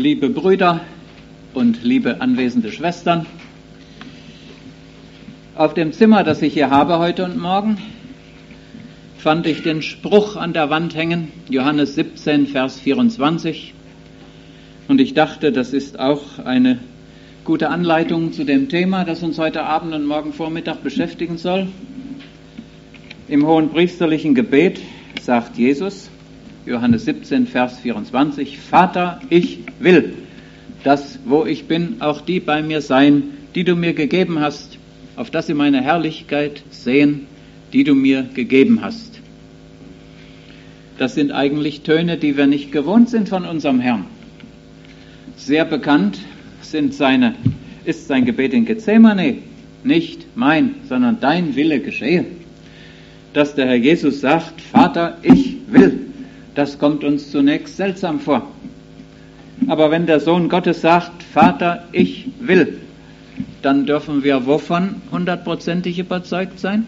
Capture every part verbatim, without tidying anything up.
Liebe Brüder und liebe anwesende Schwestern, auf dem Zimmer, das ich hier habe heute und morgen, fand ich den Spruch an der Wand hängen, Johannes siebzehn, Vers vierundzwanzig. Und ich dachte, das ist auch eine gute Anleitung zu dem Thema, das uns heute Abend und morgen Vormittag beschäftigen soll. Im hohenpriesterlichen Gebet sagt Jesus, Johannes siebzehn, Vers vierundzwanzig, Vater, ich will, dass, wo ich bin, auch die bei mir sein, die du mir gegeben hast, auf dass sie meine Herrlichkeit sehen, die du mir gegeben hast. Das sind eigentlich Töne, die wir nicht gewohnt sind von unserem Herrn. Sehr bekannt sind seine, ist sein Gebet in Gethsemane, nicht mein, sondern dein Wille geschehe. Dass der Herr Jesus sagt, Vater, ich will, das kommt uns zunächst seltsam vor. Aber wenn der Sohn Gottes sagt, Vater, ich will, dann dürfen wir wovon hundertprozentig überzeugt sein?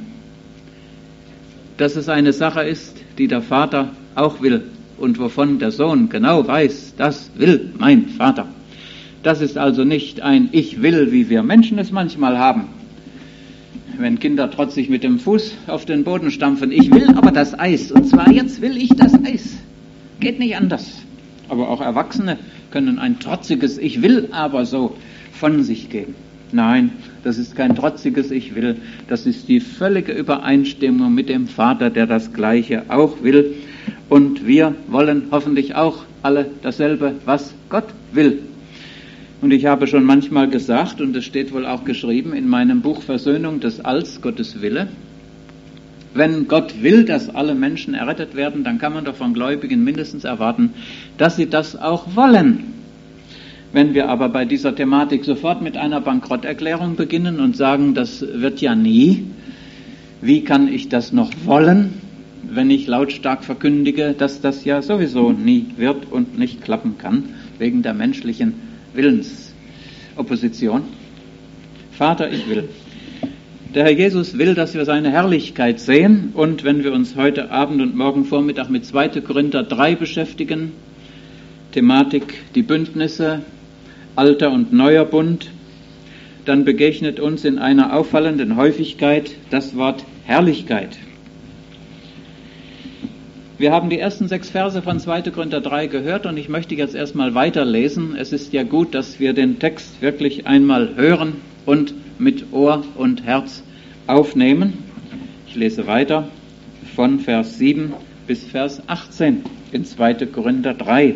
Dass es eine Sache ist, die der Vater auch will und wovon der Sohn genau weiß, das will mein Vater. Das ist also nicht ein Ich will, wie wir Menschen es manchmal haben. Wenn Kinder trotzig mit dem Fuß auf den Boden stampfen, ich will aber das Eis, und zwar jetzt will ich das Eis. Geht nicht anders. Aber auch Erwachsene können ein trotziges Ich will aber so von sich geben. Nein, das ist kein trotziges Ich will, das ist die völlige Übereinstimmung mit dem Vater, der das Gleiche auch will. Und wir wollen hoffentlich auch alle dasselbe, was Gott will. Und ich habe schon manchmal gesagt, und es steht wohl auch geschrieben in meinem Buch Versöhnung des Alls, Gottes Wille, wenn Gott will, dass alle Menschen errettet werden, dann kann man doch von Gläubigen mindestens erwarten, dass sie das auch wollen. Wenn wir aber bei dieser Thematik sofort mit einer Bankrotterklärung beginnen und sagen, das wird ja nie, wie kann ich das noch wollen, wenn ich lautstark verkündige, dass das ja sowieso nie wird und nicht klappen kann, wegen der menschlichen Willensopposition. Vater, ich will. Der Herr Jesus will, dass wir seine Herrlichkeit sehen, und wenn wir uns heute Abend und morgen Vormittag mit zweiter Korinther drei beschäftigen, Thematik die Bündnisse, Alter und Neuer Bund, dann begegnet uns in einer auffallenden Häufigkeit das Wort Herrlichkeit. Wir haben die ersten sechs Verse von zweiter Korinther drei gehört und ich möchte jetzt erstmal weiterlesen. Es ist ja gut, dass wir den Text wirklich einmal hören und mit Ohr und Herz aufnehmen. Ich lese weiter von Vers sieben bis Vers achtzehn in zweiter Korinther drei.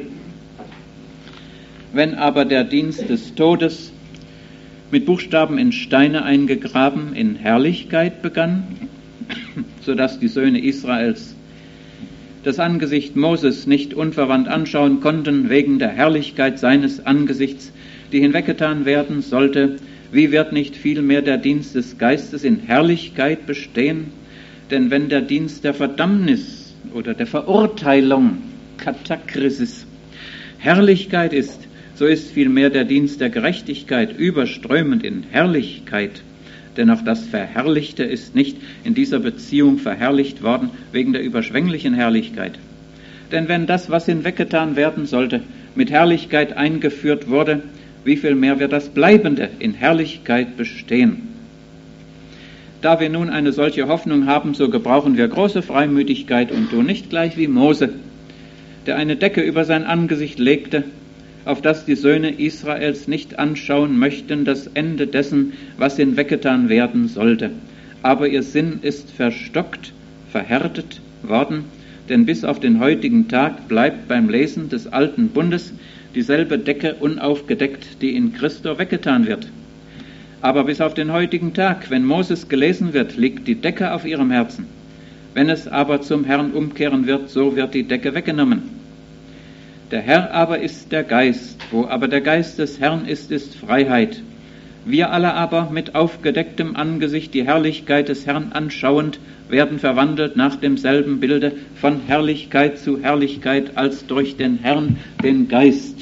Wenn aber der Dienst des Todes mit Buchstaben in Steine eingegraben in Herrlichkeit begann, sodass die Söhne Israels das Angesicht Moses nicht unverwandt anschauen konnten, wegen der Herrlichkeit seines Angesichts, die hinweggetan werden sollte, wie wird nicht vielmehr der Dienst des Geistes in Herrlichkeit bestehen? Denn wenn der Dienst der Verdammnis oder der Verurteilung, Katakrisis, Herrlichkeit ist, so ist vielmehr der Dienst der Gerechtigkeit überströmend in Herrlichkeit. Denn auch das Verherrlichte ist nicht in dieser Beziehung verherrlicht worden wegen der überschwänglichen Herrlichkeit. Denn wenn das, was hinweggetan werden sollte, mit Herrlichkeit eingeführt wurde, wie viel mehr wird das Bleibende in Herrlichkeit bestehen? Da wir nun eine solche Hoffnung haben, so gebrauchen wir große Freimütigkeit und tun nicht gleich wie Mose, der eine Decke über sein Angesicht legte, auf das die Söhne Israels nicht anschauen möchten, das Ende dessen, was hinweggetan werden sollte. Aber ihr Sinn ist verstockt, verhärtet worden, denn bis auf den heutigen Tag bleibt beim Lesen des alten Bundes dieselbe Decke unaufgedeckt, die in Christo weggetan wird. Aber bis auf den heutigen Tag, wenn Moses gelesen wird, liegt die Decke auf ihrem Herzen. Wenn es aber zum Herrn umkehren wird, so wird die Decke weggenommen. Der Herr aber ist der Geist, wo aber der Geist des Herrn ist, ist Freiheit. Wir alle aber mit aufgedecktem Angesicht die Herrlichkeit des Herrn anschauend, werden verwandelt nach demselben Bilde von Herrlichkeit zu Herrlichkeit als durch den Herrn, den Geist.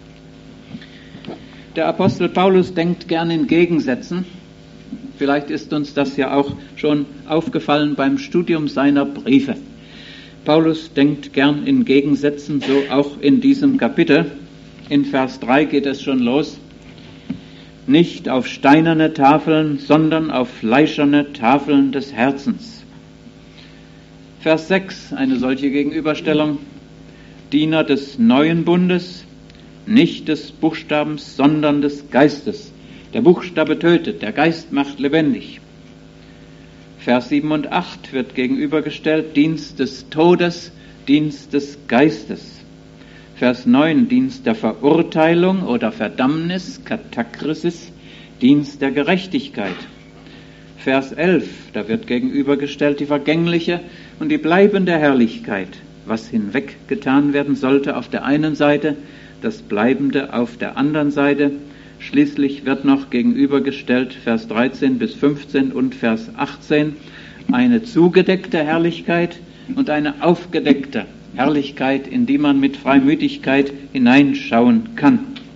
Der Apostel Paulus denkt gern in Gegensätzen. Vielleicht ist uns das ja auch schon aufgefallen beim Studium seiner Briefe. Paulus denkt gern in Gegensätzen, so auch in diesem Kapitel. In Vers drei geht es schon los. Nicht auf steinerne Tafeln, sondern auf fleischerne Tafeln des Herzens. Vers sechs, eine solche Gegenüberstellung. Diener des neuen Bundes, nicht des Buchstabens, sondern des Geistes. Der Buchstabe tötet, der Geist macht lebendig. Vers sieben und acht wird gegenübergestellt, Dienst des Todes, Dienst des Geistes. Vers neun, Dienst der Verurteilung oder Verdammnis, Katakrisis, Dienst der Gerechtigkeit. Vers elf, da wird gegenübergestellt die vergängliche und die bleibende Herrlichkeit, was hinweggetan werden sollte auf der einen Seite, das Bleibende auf der anderen Seite. Schließlich wird noch gegenübergestellt Vers dreizehn bis fünfzehn und Vers achtzehn eine zugedeckte Herrlichkeit und eine aufgedeckte Herrlichkeit, in die man mit Freimütigkeit hineinschauen kann.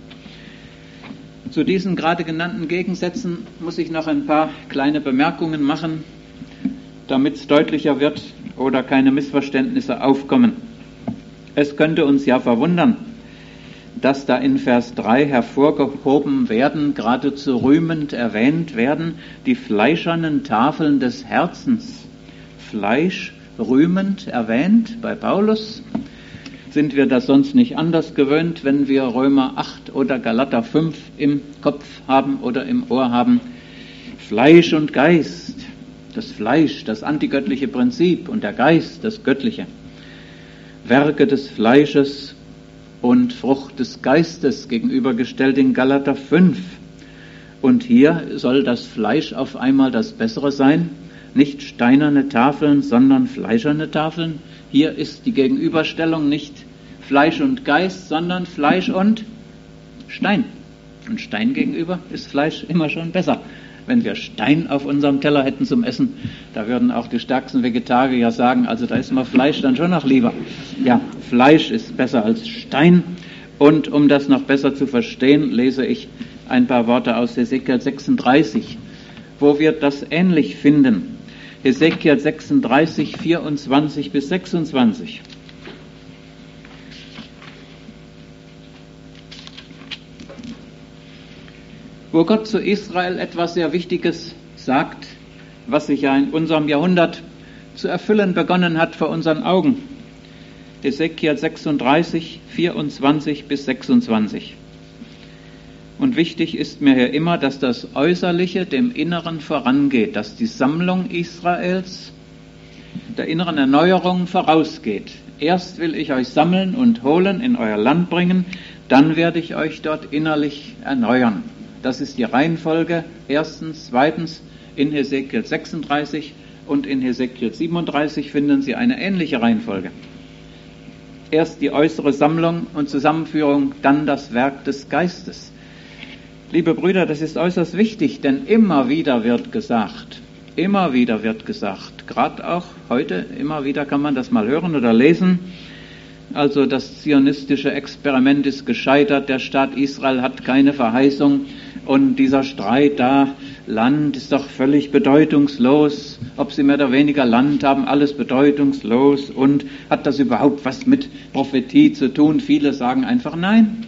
Zu diesen gerade genannten Gegensätzen muss ich noch ein paar kleine Bemerkungen machen, damit es deutlicher wird oder keine Missverständnisse aufkommen. Es könnte uns ja verwundern, dass da in Vers drei hervorgehoben werden, geradezu rühmend erwähnt werden, die fleischernen Tafeln des Herzens. Fleisch rühmend erwähnt bei Paulus. Sind wir das sonst nicht anders gewöhnt, wenn wir Römer acht oder Galater fünf im Kopf haben oder im Ohr haben? Fleisch und Geist. Das Fleisch, das antigöttliche Prinzip, und der Geist, das Göttliche. Werke des Fleisches und Frucht des Geistes gegenübergestellt in Galater fünf. Und hier soll das Fleisch auf einmal das Bessere sein. Nicht steinerne Tafeln, sondern fleischerne Tafeln. Hier ist die Gegenüberstellung nicht Fleisch und Geist, sondern Fleisch und Stein. Und Stein gegenüber ist Fleisch immer schon besser. Wenn wir Stein auf unserem Teller hätten zum Essen, da würden auch die stärksten Vegetarier sagen, also da ist mal Fleisch dann schon noch lieber. Ja, Fleisch ist besser als Stein. Und um das noch besser zu verstehen, lese ich ein paar Worte aus Hesekiel sechsunddreißig, wo wir das ähnlich finden. Hesekiel sechsunddreißig, vierundzwanzig bis sechsundzwanzig. Wo Gott zu Israel etwas sehr Wichtiges sagt, was sich ja in unserem Jahrhundert zu erfüllen begonnen hat vor unseren Augen. Hesekiel sechsunddreißig, vierundzwanzig bis sechsundzwanzig. Und wichtig ist mir hier immer, dass das Äußerliche dem Inneren vorangeht, dass die Sammlung Israels der inneren Erneuerung vorausgeht. Erst will ich euch sammeln und holen, in euer Land bringen, dann werde ich euch dort innerlich erneuern. Das ist die Reihenfolge. Erstens, zweitens, in Hesekiel sechsunddreißig und in Hesekiel siebenunddreißig finden Sie eine ähnliche Reihenfolge. Erst die äußere Sammlung und Zusammenführung, dann das Werk des Geistes. Liebe Brüder, das ist äußerst wichtig, denn immer wieder wird gesagt, immer wieder wird gesagt, gerade auch heute, immer wieder kann man das mal hören oder lesen, also das zionistische Experiment ist gescheitert, der Staat Israel hat keine Verheißung und dieser Streit da, Land ist doch völlig bedeutungslos, ob sie mehr oder weniger Land haben, alles bedeutungslos, und hat das überhaupt was mit Prophetie zu tun? Viele sagen einfach nein.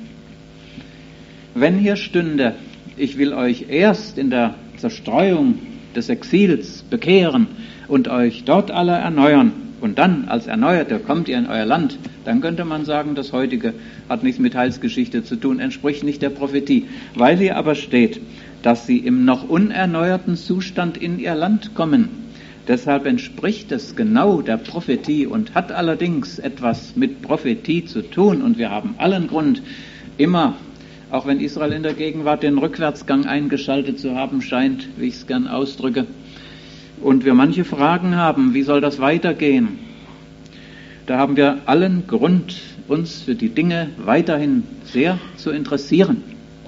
Wenn hier stünde, ich will euch erst in der Zerstreuung des Exils bekehren und euch dort alle erneuern, und dann als Erneuerte kommt ihr in euer Land, dann könnte man sagen, das heutige hat nichts mit Heilsgeschichte zu tun, entspricht nicht der Prophetie. Weil hier aber steht, dass sie im noch unerneuerten Zustand in ihr Land kommen. Deshalb entspricht es genau der Prophetie und hat allerdings etwas mit Prophetie zu tun. Und wir haben allen Grund, immer, auch wenn Israel in der Gegenwart den Rückwärtsgang eingeschaltet zu haben scheint, wie ich es gern ausdrücke, und wir manche Fragen haben, wie soll das weitergehen? Da haben wir allen Grund, uns für die Dinge weiterhin sehr zu interessieren.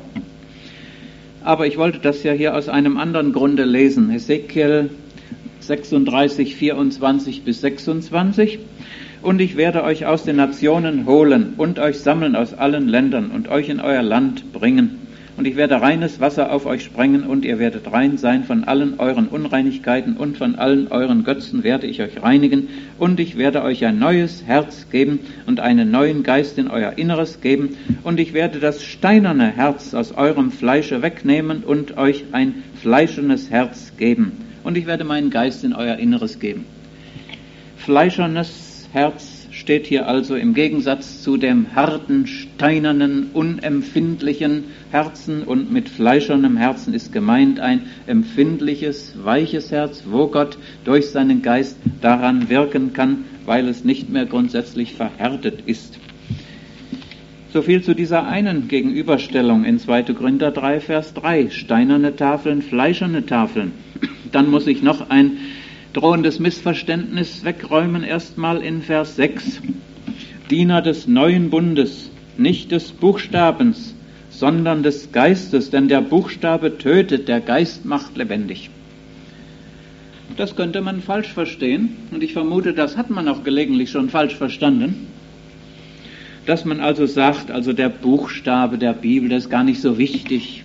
Aber ich wollte das ja hier aus einem anderen Grunde lesen. Hesekiel sechsunddreißig, vierundzwanzig bis sechsundzwanzig. Und ich werde euch aus den Nationen holen und euch sammeln aus allen Ländern und euch in euer Land bringen. Und ich werde reines Wasser auf euch sprengen, und ihr werdet rein sein. Von allen euren Unreinigkeiten und von allen euren Götzen werde ich euch reinigen. Und ich werde euch ein neues Herz geben und einen neuen Geist in euer Inneres geben. Und ich werde das steinerne Herz aus eurem Fleische wegnehmen und euch ein fleischernes Herz geben. Und ich werde meinen Geist in euer Inneres geben. Fleischernes Herz steht hier also im Gegensatz zu dem harten, steinernen, unempfindlichen Herzen, und mit fleischernem Herzen ist gemeint ein empfindliches, weiches Herz, wo Gott durch seinen Geist daran wirken kann, weil es nicht mehr grundsätzlich verhärtet ist. So viel zu dieser einen Gegenüberstellung in zweiter Korinther drei, Vers drei, steinerne Tafeln, fleischerne Tafeln. Dann muss ich noch ein drohendes Missverständnis wegräumen, erstmal in Vers sechs. Diener des neuen Bundes, nicht des Buchstabens, sondern des Geistes, denn der Buchstabe tötet, der Geist macht lebendig. Das könnte man falsch verstehen, und ich vermute, das hat man auch gelegentlich schon falsch verstanden, dass man also sagt, also der Buchstabe der Bibel, der ist gar nicht so wichtig.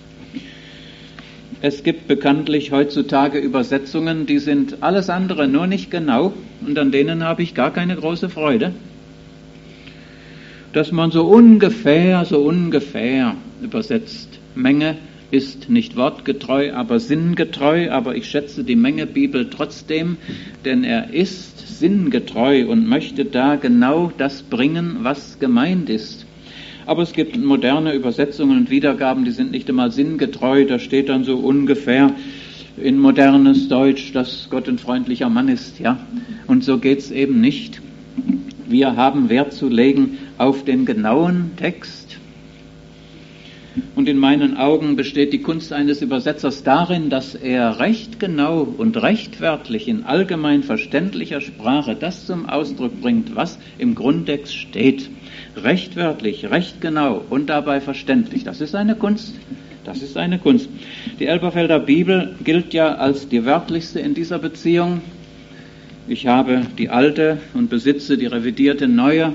Es gibt bekanntlich heutzutage Übersetzungen, die sind alles andere, nur nicht genau, und an denen habe ich gar keine große Freude. Dass man so ungefähr, so ungefähr übersetzt. Menge ist nicht wortgetreu, aber sinngetreu, aber ich schätze die Menge Bibel trotzdem, denn er ist sinngetreu und möchte da genau das bringen, was gemeint ist. Aber es gibt moderne Übersetzungen und Wiedergaben, die sind nicht einmal sinngetreu. Da steht dann so ungefähr in modernes Deutsch, dass Gott ein freundlicher Mann ist, ja. Und so geht's eben nicht. Wir haben Wert zu legen auf den genauen Text. Und in meinen Augen besteht die Kunst eines Übersetzers darin, dass er recht genau und recht wörtlich in allgemein verständlicher Sprache das zum Ausdruck bringt, was im Grundtext steht. Recht wörtlich, recht genau und dabei verständlich. Das ist eine Kunst. Das ist eine Kunst. Die Elberfelder Bibel gilt ja als die wörtlichste in dieser Beziehung. Ich habe die alte und besitze die revidierte neue.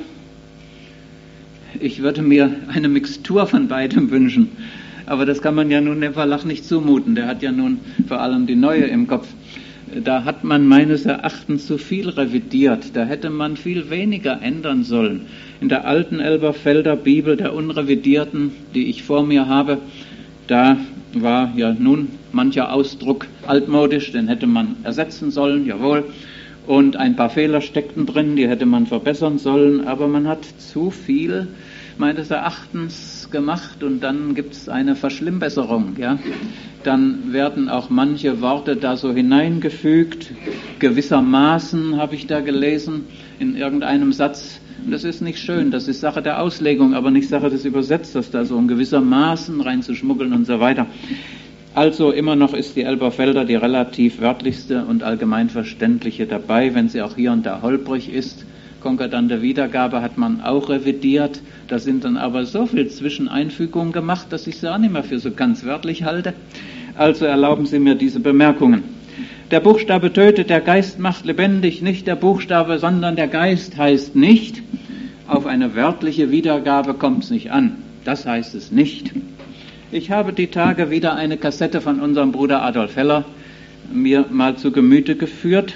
Ich würde mir eine Mixtur von beidem wünschen. Aber das kann man ja nun dem Verlag nicht zumuten. Der hat ja nun vor allem die neue im Kopf. Da hat man meines Erachtens zu viel revidiert. Da hätte man viel weniger ändern sollen. In der alten Elberfelder Bibel, der unrevidierten, die ich vor mir habe, da war ja nun mancher Ausdruck altmodisch, den hätte man ersetzen sollen, jawohl. Und ein paar Fehler steckten drin, die hätte man verbessern sollen, aber man hat zu viel meines Erachtens gemacht, und dann gibt es eine Verschlimmbesserung, ja. Dann werden auch manche Worte da so hineingefügt, gewissermaßen habe ich da gelesen in irgendeinem Satz. Und das ist nicht schön, das ist Sache der Auslegung, aber nicht Sache des Übersetzers, da so in gewissermaßen reinzuschmuggeln und so weiter. Also immer noch ist die Elberfelder die relativ wörtlichste und allgemein verständliche dabei, wenn sie auch hier und da holprig ist. Konkordante Wiedergabe hat man auch revidiert, da sind dann aber so viel Zwischeneinfügungen gemacht, dass ich sie auch nicht mehr für so ganz wörtlich halte. Also erlauben Sie mir diese Bemerkungen. Der Buchstabe tötet, der Geist macht lebendig, nicht der Buchstabe, sondern der Geist heißt nicht. Auf eine wörtliche Wiedergabe kommt es nicht an. Das heißt es nicht. Ich habe die Tage wieder eine Kassette von unserem Bruder Adolf Heller mir mal zu Gemüte geführt.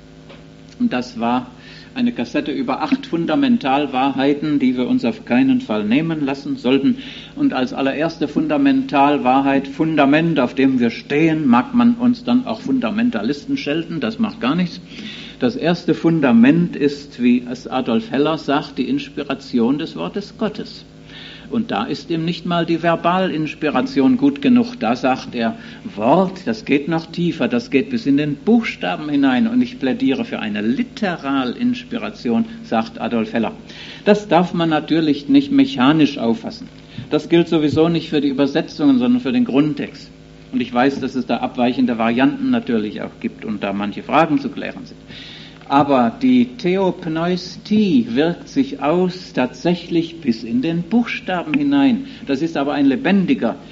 Und das war eine Kassette über acht Fundamentalwahrheiten, die wir uns auf keinen Fall nehmen lassen sollten. Und als allererste Fundamentalwahrheit, Fundament, auf dem wir stehen, mag man uns dann auch Fundamentalisten schelten, das macht gar nichts. Das erste Fundament ist, wie es Adolf Heller sagt, die Inspiration des Wortes Gottes. Und da ist ihm nicht mal die Verbalinspiration gut genug. Da sagt er, Wort, das geht noch tiefer, das geht bis in den Buchstaben hinein. Und ich plädiere für eine Literalinspiration, sagt Adolf Heller. Das darf man natürlich nicht mechanisch auffassen. Das gilt sowieso nicht für die Übersetzungen, sondern für den Grundtext. Und ich weiß, dass es da abweichende Varianten natürlich auch gibt und da manche Fragen zu klären sind. Aber die Theopneustie wirkt sich aus tatsächlich bis in den Buchstaben hinein. Das ist aber ein lebendiger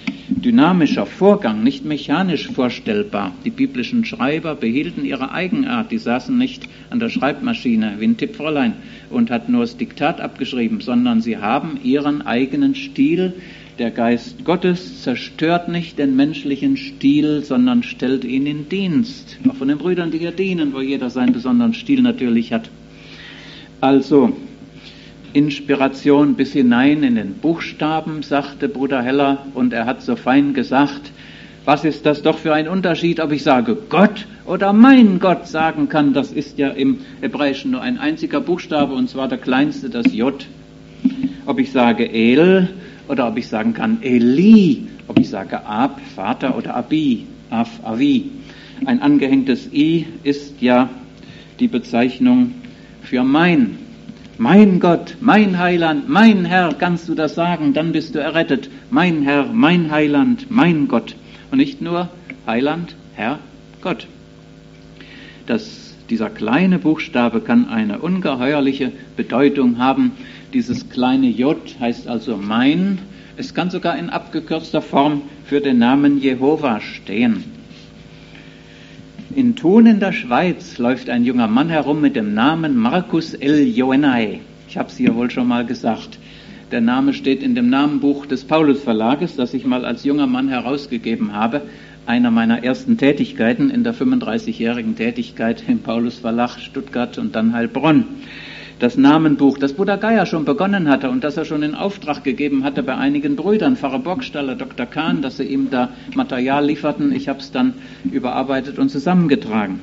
dynamischer Vorgang, nicht mechanisch vorstellbar. Die biblischen Schreiber behielten ihre Eigenart. Die saßen nicht an der Schreibmaschine wie ein Tippfräulein und hatten nur das Diktat abgeschrieben, sondern sie haben ihren eigenen Stil. Der Geist Gottes zerstört nicht den menschlichen Stil, sondern stellt ihn in Dienst. Auch von den Brüdern, die hier dienen, wo jeder seinen besonderen Stil natürlich hat. Also, Inspiration bis hinein in den Buchstaben, sagte Bruder Heller, und er hat so fein gesagt, was ist das doch für ein Unterschied, ob ich sage Gott oder mein Gott sagen kann. Das ist ja im Hebräischen nur ein einziger Buchstabe, und zwar der kleinste, das J. Ob ich sage El oder ob ich sagen kann Eli, ob ich sage Ab, Vater oder Abi, Av, Avi. Ein angehängtes I ist ja die Bezeichnung für mein. Mein Gott, mein Heiland, mein Herr, kannst du das sagen, dann bist du errettet. Mein Herr, mein Heiland, mein Gott. Und nicht nur Heiland, Herr, Gott. Das, dieser kleine Buchstabe kann eine ungeheuerliche Bedeutung haben. Dieses kleine J heißt also mein. Es kann sogar in abgekürzter Form für den Namen Jehova stehen. In Thun in der Schweiz läuft ein junger Mann herum mit dem Namen Markus El-Joenai. Ich habe es hier wohl schon mal gesagt. Der Name steht in dem Namenbuch des Paulus Verlages, das ich mal als junger Mann herausgegeben habe. Einer meiner ersten Tätigkeiten in der fünfunddreißigjährigen Tätigkeit im Paulus Verlag Stuttgart und dann Heilbronn. Das Namenbuch, das Bruder Geier schon begonnen hatte und das er schon in Auftrag gegeben hatte bei einigen Brüdern, Pfarrer Burgstaller, Doktor Kahn, dass sie ihm da Material lieferten. Ich habe es dann überarbeitet und zusammengetragen.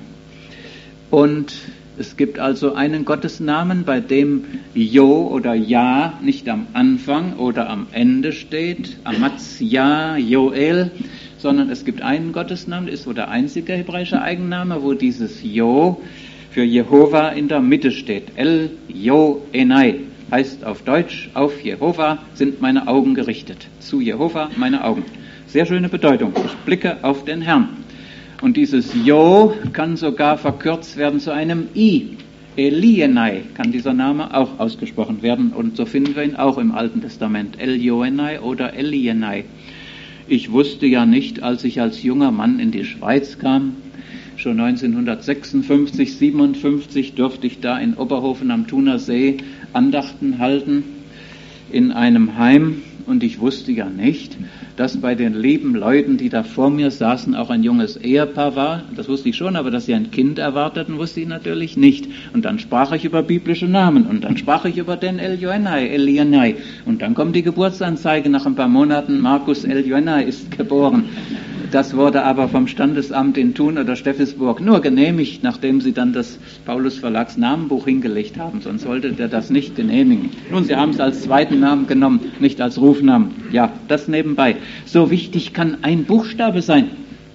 Und es gibt also einen Gottesnamen, bei dem Jo oder Ja nicht am Anfang oder am Ende steht, Amatzia, Joel, sondern es gibt einen Gottesnamen, das ist so der einzige hebräische Eigenname, wo dieses Jo für Jehova in der Mitte steht. El-Jo-Enai heißt auf Deutsch, auf Jehova sind meine Augen gerichtet. Zu Jehova meine Augen. Sehr schöne Bedeutung. Ich blicke auf den Herrn. Und dieses Jo kann sogar verkürzt werden zu einem I. Elienai kann dieser Name auch ausgesprochen werden. Und so finden wir ihn auch im Alten Testament. El-Jo-Enai oder Elienai. Ich wusste ja nicht, als ich als junger Mann in die Schweiz kam, schon neunzehnhundertsechsundfünfzig, siebenundfünfzig durfte ich da in Oberhofen am Thuner See Andachten halten in einem Heim. Und ich wusste ja nicht, dass bei den lieben Leuten, die da vor mir saßen, auch ein junges Ehepaar war. Das wusste ich schon, aber dass sie ein Kind erwarteten, wusste ich natürlich nicht. Und dann sprach ich über biblische Namen und dann sprach ich über den El-Joenai, Elienai. Und dann kommt die Geburtsanzeige nach ein paar Monaten, Markus El-Joenai ist geboren. Das wurde aber vom Standesamt in Thun oder Steffisburg nur genehmigt, nachdem sie dann das Paulus Verlags Namenbuch hingelegt haben. Sonst wollte der das nicht genehmigen. Nun, sie haben es als zweiten Namen genommen, nicht als Rufnamen. Ja, das nebenbei. So wichtig kann ein Buchstabe sein.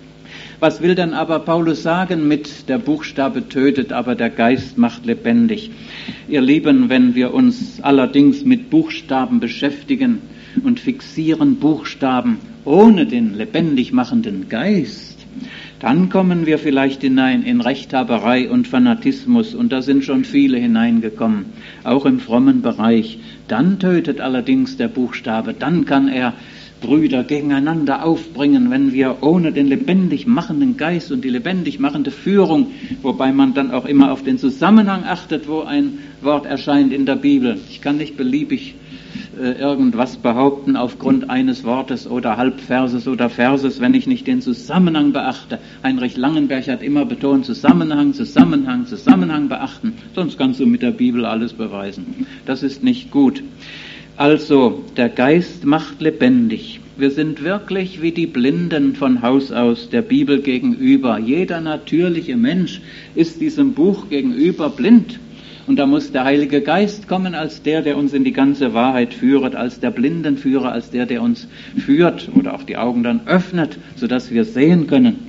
Was will denn aber Paulus sagen mit der Buchstabe tötet, aber der Geist macht lebendig? Ihr Lieben, wenn wir uns allerdings mit Buchstaben beschäftigen und fixieren Buchstaben ohne den lebendig machenden Geist, dann kommen wir vielleicht hinein in Rechthaberei und Fanatismus, und da sind schon viele hineingekommen, auch im frommen Bereich. Dann tötet allerdings der Buchstabe, dann kann er Brüder gegeneinander aufbringen, wenn wir ohne den lebendig machenden Geist und die lebendig machende Führung, wobei man dann auch immer auf den Zusammenhang achtet, wo ein Wort erscheint in der Bibel. Ich kann nicht beliebig äh, irgendwas behaupten aufgrund eines Wortes oder Halbverses oder Verses, wenn ich nicht den Zusammenhang beachte. Heinrich Langenberg hat immer betont, Zusammenhang, Zusammenhang, Zusammenhang beachten, sonst kannst du mit der Bibel alles beweisen. Das ist nicht gut. Also, der Geist macht lebendig. Wir sind wirklich wie die Blinden von Haus aus der Bibel gegenüber. Jeder natürliche Mensch ist diesem Buch gegenüber blind. Und da muss der Heilige Geist kommen als der, der uns in die ganze Wahrheit führt, als der Blindenführer, als der, der uns führt oder auch die Augen dann öffnet, sodass wir sehen können.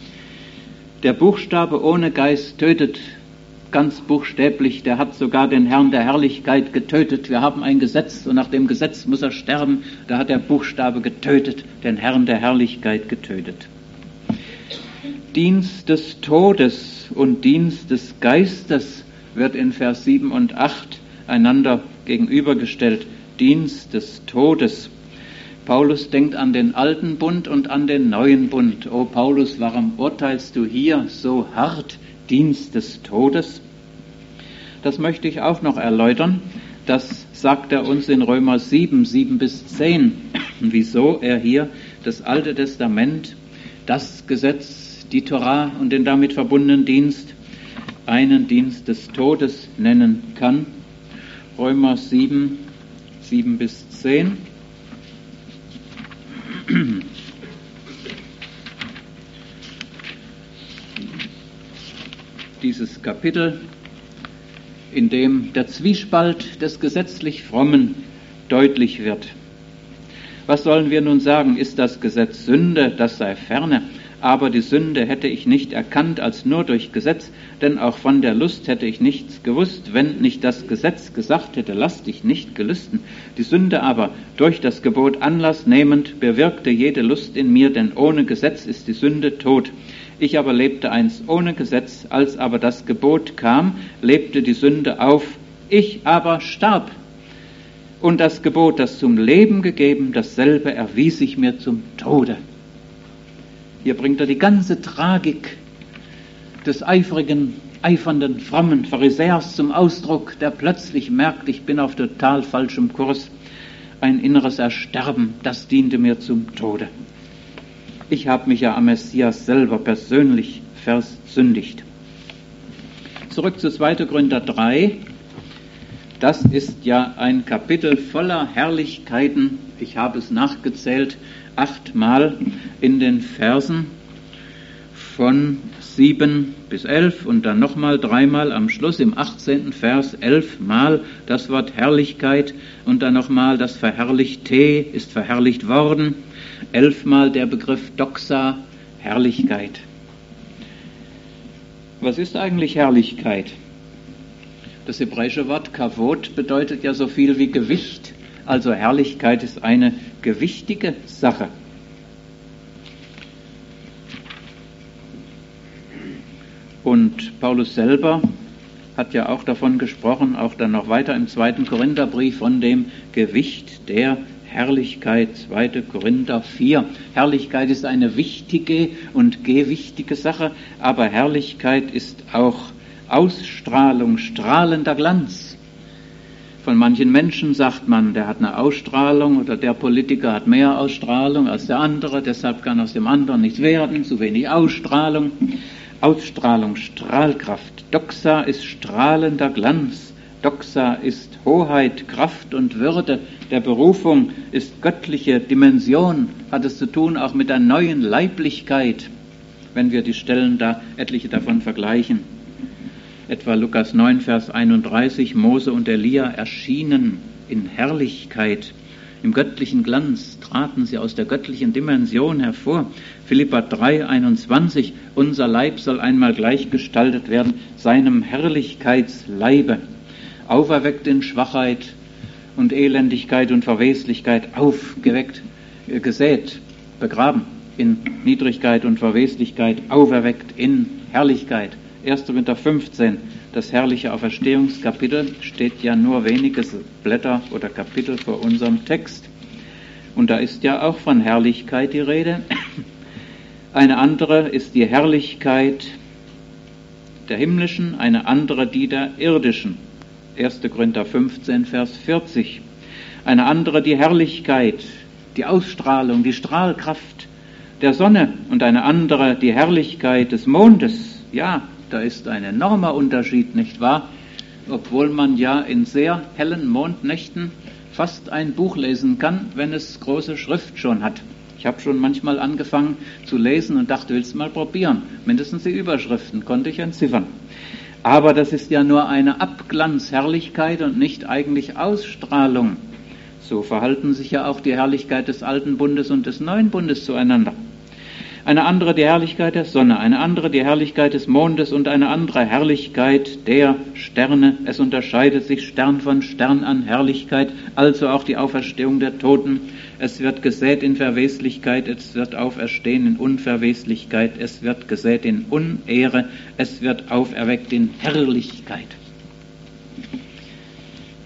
Der Buchstabe ohne Geist tötet. Ganz buchstäblich, der hat sogar den Herrn der Herrlichkeit getötet. Wir haben ein Gesetz und nach dem Gesetz muss er sterben. Da hat der Buchstabe getötet, den Herrn der Herrlichkeit getötet. Dienst des Todes und Dienst des Geistes wird in Vers sieben und acht einander gegenübergestellt. Dienst des Todes. Paulus denkt an den alten Bund und an den neuen Bund. O Paulus, warum urteilst du hier so hart, Dienst des Todes? Das möchte ich auch noch erläutern. Das sagt er uns in Römer sieben, sieben bis zehn, wieso er hier das Alte Testament, das Gesetz, die Torah und den damit verbundenen Dienst einen Dienst des Todes nennen kann. Römer sieben, sieben bis zehn. Dieses Kapitel, in dem der Zwiespalt des gesetzlich Frommen deutlich wird. Was sollen wir nun sagen? Ist das Gesetz Sünde? Das sei ferne. Aber die Sünde hätte ich nicht erkannt als nur durch Gesetz, denn auch von der Lust hätte ich nichts gewusst, wenn nicht das Gesetz gesagt hätte, lass dich nicht gelüsten. Die Sünde aber, durch das Gebot Anlass nehmend, bewirkte jede Lust in mir, denn ohne Gesetz ist die Sünde tot. Ich aber lebte einst ohne Gesetz, als aber das Gebot kam, lebte die Sünde auf. Ich aber starb. Und das Gebot, das zum Leben gegeben, dasselbe erwies ich mir zum Tode. Hier bringt er die ganze Tragik des eifrigen, eifernden, frommen Pharisäers zum Ausdruck, der plötzlich merkt, ich bin auf total falschem Kurs. Ein inneres Ersterben, das diente mir zum Tode. Ich habe mich ja am Messias selber persönlich versündigt. Zurück zu zweiter Korinther drei. Das ist ja ein Kapitel voller Herrlichkeiten. Ich habe es nachgezählt, achtmal in den Versen von sieben bis elf und dann nochmal dreimal am Schluss im achtzehnten Vers elfmal das Wort Herrlichkeit und dann nochmal das Verherrlichte ist verherrlicht worden. Elfmal der Begriff Doxa, Herrlichkeit. Was ist eigentlich Herrlichkeit? Das hebräische Wort Kavod bedeutet ja so viel wie Gewicht. Also Herrlichkeit ist eine gewichtige Sache. Und Paulus selber hat ja auch davon gesprochen, auch dann noch weiter im zweiten Korintherbrief, von dem Gewicht der Herrlichkeit, zweiter Korinther vier. Herrlichkeit ist eine wichtige und gewichtige Sache, aber Herrlichkeit ist auch Ausstrahlung, strahlender Glanz. Von manchen Menschen sagt man, der hat eine Ausstrahlung oder der Politiker hat mehr Ausstrahlung als der andere, deshalb kann aus dem anderen nichts werden, zu wenig Ausstrahlung. Ausstrahlung, Strahlkraft. Doxa ist strahlender Glanz. Doxa ist Hoheit, Kraft und Würde. Der Berufung ist göttliche Dimension, hat es zu tun auch mit der neuen Leiblichkeit, wenn wir die Stellen da, etliche davon vergleichen. Etwa Lukas neun, Vers einunddreißig, Mose und Elia erschienen in Herrlichkeit. Im göttlichen Glanz traten sie aus der göttlichen Dimension hervor. Philipper drei, einundzwanzig, unser Leib soll einmal gleichgestaltet werden, seinem Herrlichkeitsleibe. Auferweckt in Schwachheit und Elendigkeit und Verweslichkeit, aufgeweckt, gesät, begraben in Niedrigkeit und Verweslichkeit, auferweckt in Herrlichkeit. erster Korinther fünfzehn, das herrliche Auferstehungskapitel, steht ja nur wenige Blätter oder Kapitel vor unserem Text. Und da ist ja auch von Herrlichkeit die Rede. Eine andere ist die Herrlichkeit der himmlischen, eine andere die der irdischen. erster Korinther fünfzehn, Vers vierzig. Eine andere die Herrlichkeit, die Ausstrahlung, die Strahlkraft der Sonne und eine andere die Herrlichkeit des Mondes. Ja, da ist ein enormer Unterschied, nicht wahr? Obwohl man ja in sehr hellen Mondnächten fast ein Buch lesen kann, wenn es große Schrift schon hat. Ich habe schon manchmal angefangen zu lesen und dachte, willst du mal probieren? Mindestens die Überschriften konnte ich entziffern. Aber das ist ja nur eine Abglanzherrlichkeit und nicht eigentlich Ausstrahlung. So verhalten sich ja auch die Herrlichkeit des alten Bundes und des neuen Bundes zueinander. Eine andere die Herrlichkeit der Sonne, eine andere die Herrlichkeit des Mondes und eine andere Herrlichkeit der Sterne. Es unterscheidet sich Stern von Stern an Herrlichkeit, also auch die Auferstehung der Toten. Es wird gesät in Verweslichkeit, es wird auferstehen in Unverweslichkeit, es wird gesät in Unehre, es wird auferweckt in Herrlichkeit.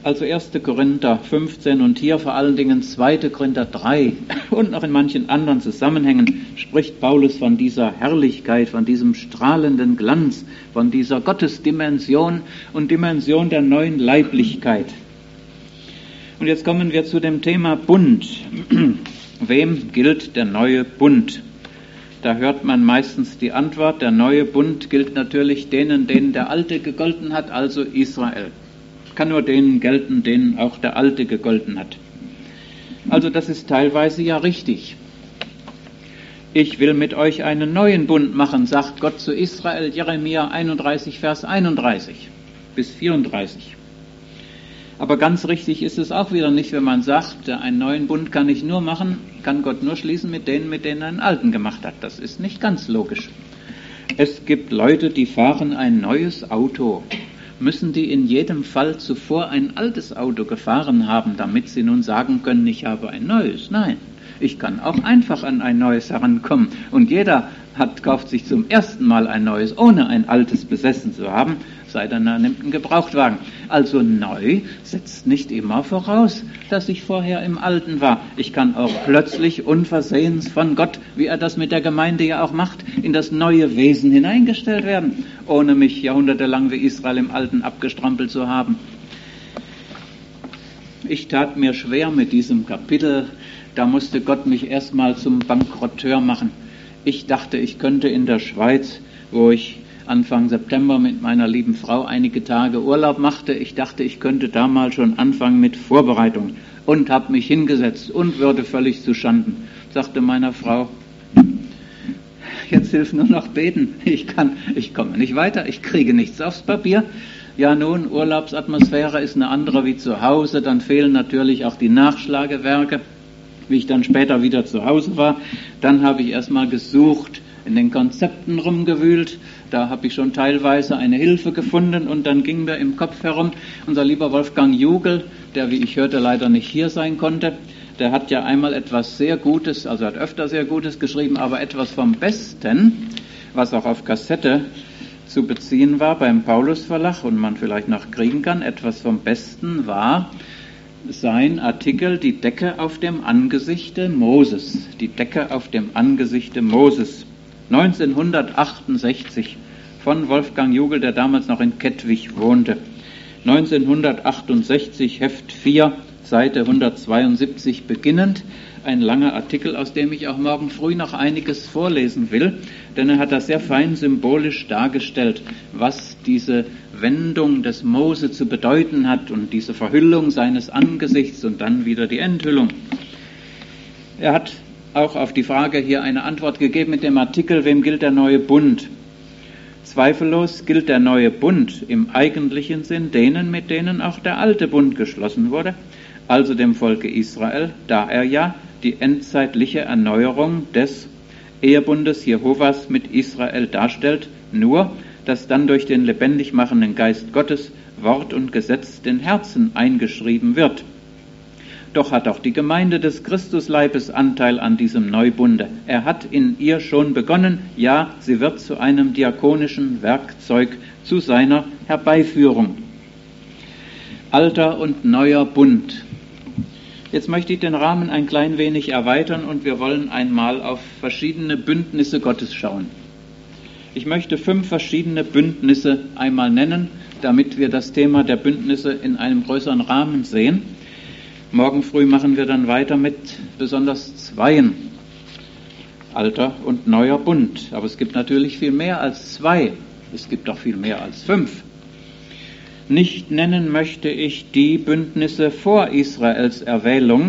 Also erster Korinther fünfzehn und hier vor allen Dingen zweiter Korinther drei und noch in manchen anderen Zusammenhängen spricht Paulus von dieser Herrlichkeit, von diesem strahlenden Glanz, von dieser Gottesdimension und Dimension der neuen Leiblichkeit. Und jetzt kommen wir zu dem Thema Bund. Wem gilt der neue Bund? Da hört man meistens die Antwort, der neue Bund gilt natürlich denen, denen der alte gegolten hat, also Israel. Kann nur denen gelten, denen auch der alte gegolten hat. Also das ist teilweise ja richtig. Ich will mit euch einen neuen Bund machen, sagt Gott zu Israel, Jeremia einunddreißig, Vers einunddreißig bis vierunddreißig. Aber ganz richtig ist es auch wieder nicht, wenn man sagt, einen neuen Bund kann ich nur machen, kann Gott nur schließen mit denen, mit denen er einen alten gemacht hat. Das ist nicht ganz logisch. Es gibt Leute, die fahren ein neues Auto. Müssen die in jedem Fall zuvor ein altes Auto gefahren haben, damit sie nun sagen können, ich habe ein neues? Nein, ich kann auch einfach an ein neues herankommen. Und jeder hat, kauft sich zum ersten Mal ein neues, ohne ein altes besessen zu haben, sei denn er nimmt einen Gebrauchtwagen. Also neu setzt nicht immer voraus, dass ich vorher im Alten war. Ich kann auch plötzlich unversehens von Gott, wie er das mit der Gemeinde ja auch macht, in das neue Wesen hineingestellt werden, ohne mich jahrhundertelang wie Israel im Alten abgestrampelt zu haben. Ich tat mir schwer mit diesem Kapitel, da musste Gott mich erstmal zum Bankrotteur machen. Ich dachte, ich könnte in der Schweiz, wo ich Anfang September mit meiner lieben Frau einige Tage Urlaub machte, ich dachte, ich könnte damals schon anfangen mit Vorbereitungen und habe mich hingesetzt und würde völlig zuschanden. Sagte meiner Frau, jetzt hilft nur noch beten, ich kann, ich komme nicht weiter, ich kriege nichts aufs Papier. Ja nun, Urlaubsatmosphäre ist eine andere wie zu Hause, dann fehlen natürlich auch die Nachschlagewerke. Wie ich dann später wieder zu Hause war, dann habe ich erstmal gesucht, in den Konzepten rumgewühlt, da habe ich schon teilweise eine Hilfe gefunden und dann ging mir im Kopf herum, unser lieber Wolfgang Jugel, der wie ich hörte leider nicht hier sein konnte, der hat ja einmal etwas sehr Gutes, also hat öfter sehr Gutes geschrieben, aber etwas vom Besten, was auch auf Kassette zu beziehen war beim Paulus Verlag und man vielleicht noch kriegen kann, etwas vom Besten war sein Artikel Die Decke auf dem Angesichte Moses, die Decke auf dem Angesichte Moses. neunzehnhundertachtundsechzig von Wolfgang Jugel, der damals noch in Kettwig wohnte. neunzehnhundertachtundsechzig, Heft vier, Seite hundertzweiundsiebzig beginnend. Ein langer Artikel, aus dem ich auch morgen früh noch einiges vorlesen will, denn er hat das sehr fein symbolisch dargestellt, was diese Wendung des Mose zu bedeuten hat und diese Verhüllung seines Angesichts und dann wieder die Enthüllung. Er hat auch auf die Frage hier eine Antwort gegeben mit dem Artikel, wem gilt der neue Bund? Zweifellos gilt der neue Bund im eigentlichen Sinn denen, mit denen auch der alte Bund geschlossen wurde, also dem Volke Israel, da er ja die endzeitliche Erneuerung des Ehebundes Jehovas mit Israel darstellt, nur dass dann durch den lebendig machenden Geist Gottes Wort und Gesetz den Herzen eingeschrieben wird. Doch hat auch die Gemeinde des Christusleibes Anteil an diesem Neubunde. Er hat in ihr schon begonnen, ja, sie wird zu einem diakonischen Werkzeug zu seiner Herbeiführung. Alter und neuer Bund. Jetzt möchte ich den Rahmen ein klein wenig erweitern und wir wollen einmal auf verschiedene Bündnisse Gottes schauen. Ich möchte fünf verschiedene Bündnisse einmal nennen, damit wir das Thema der Bündnisse in einem größeren Rahmen sehen. Morgen früh machen wir dann weiter mit besonders zweien, alter und neuer Bund. Aber es gibt natürlich viel mehr als zwei, es gibt auch viel mehr als fünf. Nicht nennen möchte ich die Bündnisse vor Israels Erwählung.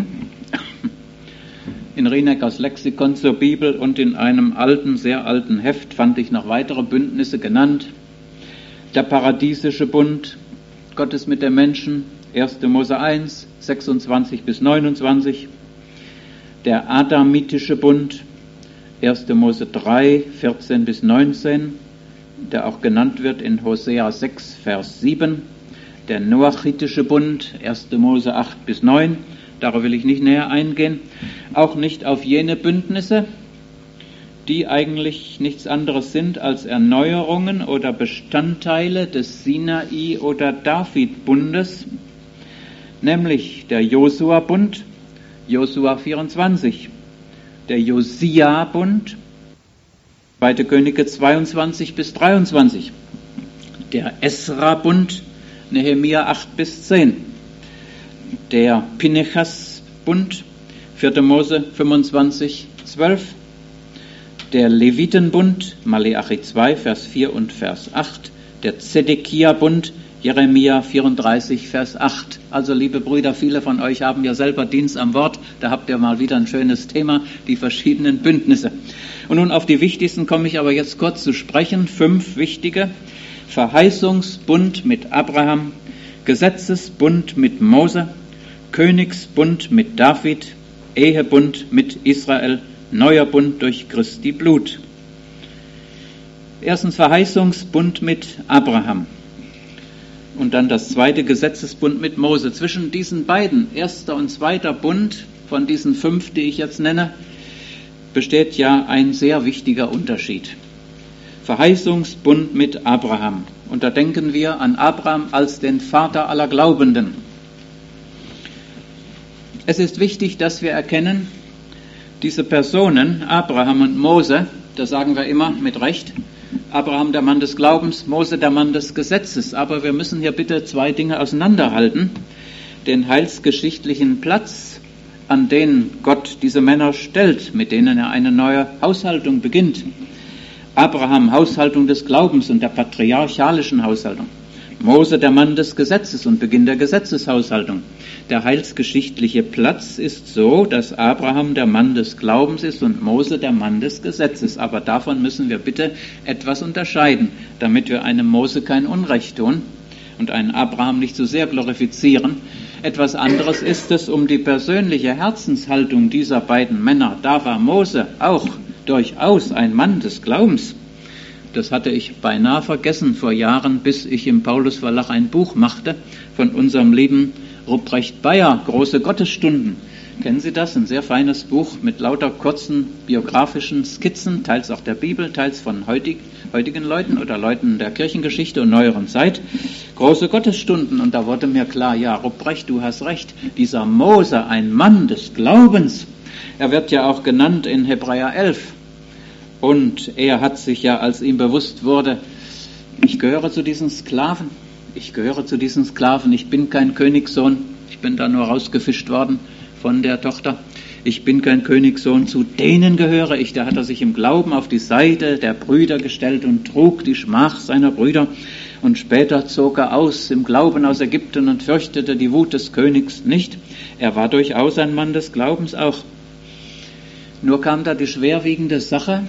In Rieneckers Lexikon zur Bibel und in einem alten, sehr alten Heft fand ich noch weitere Bündnisse genannt. Der paradiesische Bund Gottes mit den Menschen, erster Mose eins, sechsundzwanzig bis neunundzwanzig. Der adamitische Bund, erster Mose drei, vierzehn bis neunzehn, der auch genannt wird in Hosea sechs, Vers sieben. Der noachitische Bund, erster Mose acht bis neun, darauf will ich nicht näher eingehen. Auch nicht auf jene Bündnisse, die eigentlich nichts anderes sind als Erneuerungen oder Bestandteile des Sinai- oder David-Bundes, nämlich der Josua-Bund, Josua vierundzwanzig, der Josia-Bund, zweite Könige zweiundzwanzig bis dreiundzwanzig, der Esra-Bund, Nehemia acht bis zehn, der Pinechas-Bund, vierte Mose fünfundzwanzig, zwölf, der Levitenbund, Maleachi zwei, Vers vier und Vers acht, der Zedekia-Bund, Jeremia vierunddreißig, Vers acht. Also, liebe Brüder, viele von euch haben ja selber Dienst am Wort, da habt ihr mal wieder ein schönes Thema, die verschiedenen Bündnisse. Und nun auf die wichtigsten komme ich aber jetzt kurz zu sprechen, fünf wichtige: Verheißungsbund mit Abraham, Gesetzesbund mit Mose, Königsbund mit David, Ehebund mit Israel, neuer Bund durch Christi Blut. Erstens Verheißungsbund mit Abraham und dann das zweite Gesetzesbund mit Mose. Zwischen diesen beiden, erster und zweiter Bund, von diesen fünf, die ich jetzt nenne, besteht ja ein sehr wichtiger Unterschied. Verheißungsbund mit Abraham. Und da denken wir an Abraham als den Vater aller Glaubenden. Es ist wichtig, dass wir erkennen, diese Personen, Abraham und Mose, das sagen wir immer mit Recht, Abraham der Mann des Glaubens, Mose der Mann des Gesetzes. Aber wir müssen hier bitte zwei Dinge auseinanderhalten. Den heilsgeschichtlichen Platz, an den Gott diese Männer stellt, mit denen er eine neue Haushaltung beginnt. Abraham, Haushaltung des Glaubens und der patriarchalischen Haushaltung. Mose der Mann des Gesetzes und Beginn der Gesetzeshaushaltung. Der heilsgeschichtliche Platz ist so, dass Abraham der Mann des Glaubens ist und Mose der Mann des Gesetzes. Aber davon müssen wir bitte etwas unterscheiden, damit wir einem Mose kein Unrecht tun und einen Abraham nicht zu sehr glorifizieren. Etwas anderes ist es um die persönliche Herzenshaltung dieser beiden Männer. Da war Mose auch durchaus ein Mann des Glaubens. Das hatte ich beinahe vergessen vor Jahren, bis ich im Paulus Verlag ein Buch machte von unserem lieben Ruprecht Beyer, Große Gottesstunden. Kennen Sie das? Ein sehr feines Buch mit lauter kurzen biografischen Skizzen, teils auch der Bibel, teils von heutig, heutigen Leuten oder Leuten der Kirchengeschichte und neueren Zeit. Große Gottesstunden. Und da wurde mir klar, ja, Ruprecht, du hast recht, dieser Mose, ein Mann des Glaubens, er wird ja auch genannt in Hebräer elf. Und er hat sich ja, als ihm bewusst wurde, ich gehöre zu diesen Sklaven, ich gehöre zu diesen Sklaven, ich bin kein Königssohn, ich bin da nur rausgefischt worden von der Tochter, ich bin kein Königssohn, zu denen gehöre ich. Da hat er sich im Glauben auf die Seite der Brüder gestellt und trug die Schmach seiner Brüder. Und später zog er aus im Glauben aus Ägypten und fürchtete die Wut des Königs nicht. Er war durchaus ein Mann des Glaubens auch. Nur kam da die schwerwiegende Sache,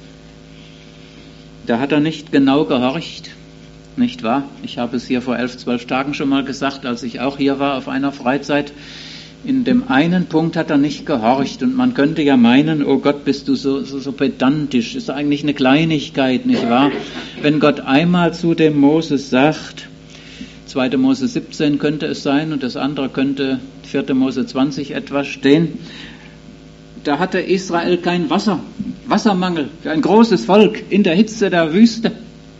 da hat er nicht genau gehorcht, nicht wahr? Ich habe es hier vor elf, zwölf Tagen schon mal gesagt, als ich auch hier war auf einer Freizeit. In dem einen Punkt hat er nicht gehorcht und man könnte ja meinen, oh Gott, bist du so, so, so pedantisch, ist eigentlich eine Kleinigkeit, nicht wahr? Wenn Gott einmal zu dem Moses sagt, zweite Mose siebzehn könnte es sein und das andere könnte vierte Mose zwanzig etwas stehen, da hatte Israel kein Wasser, Wassermangel für ein großes Volk in der Hitze der Wüste.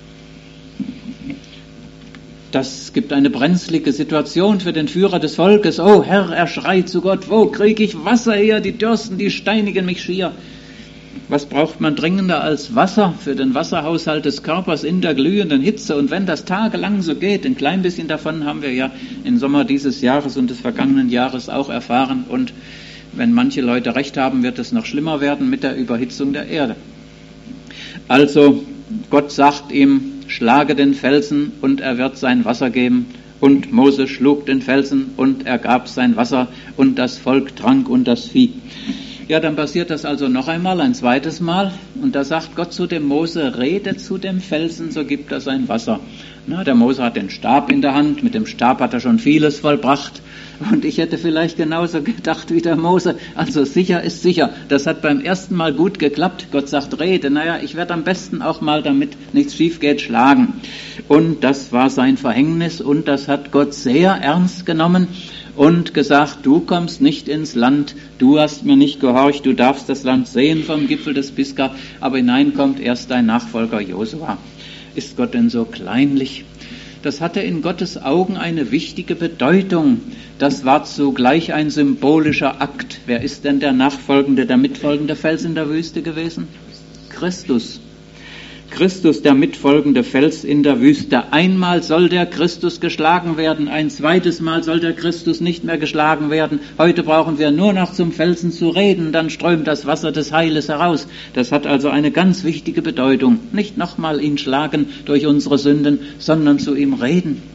Das gibt eine brenzlige Situation für den Führer des Volkes. Oh Herr, er schreit zu Gott, wo kriege ich Wasser her? Die dürsten, die steinigen mich schier. Was braucht man dringender als Wasser für den Wasserhaushalt des Körpers in der glühenden Hitze? Und wenn das tagelang so geht, ein klein bisschen davon haben wir ja im Sommer dieses Jahres und des vergangenen Jahres auch erfahren. Und wenn manche Leute recht haben, wird es noch schlimmer werden mit der Überhitzung der Erde. Also Gott sagt ihm, schlage den Felsen und er wird sein Wasser geben. Und Mose schlug den Felsen und er gab sein Wasser und das Volk trank und das Vieh. Ja, dann passiert das also noch einmal, ein zweites Mal. Und da sagt Gott zu dem Mose, rede zu dem Felsen, so gibt er sein Wasser. Na, der Mose hat den Stab in der Hand, mit dem Stab hat er schon vieles vollbracht. Und ich hätte vielleicht genauso gedacht wie der Mose, also sicher ist sicher. Das hat beim ersten Mal gut geklappt. Gott sagt, rede. Naja, ich werde am besten auch mal, damit nichts schief geht, schlagen. Und das war sein Verhängnis und das hat Gott sehr ernst genommen und gesagt, du kommst nicht ins Land, du hast mir nicht gehorcht, du darfst das Land sehen vom Gipfel des Pisgah, aber hinein kommt erst dein Nachfolger Josua. Ist Gott denn so kleinlich? das hatte in Gottes Augen eine wichtige Bedeutung. Das war zugleich ein symbolischer Akt. Wer ist denn der nachfolgende, der mitfolgende Fels in der Wüste gewesen? Christus. Christus, der mitfolgende Fels in der Wüste. Einmal soll der Christus geschlagen werden, ein zweites Mal soll der Christus nicht mehr geschlagen werden. Heute brauchen wir nur noch zum Felsen zu reden, dann strömt das Wasser des Heiles heraus. Das hat also eine ganz wichtige Bedeutung. Nicht nochmal ihn schlagen durch unsere Sünden, sondern zu ihm reden.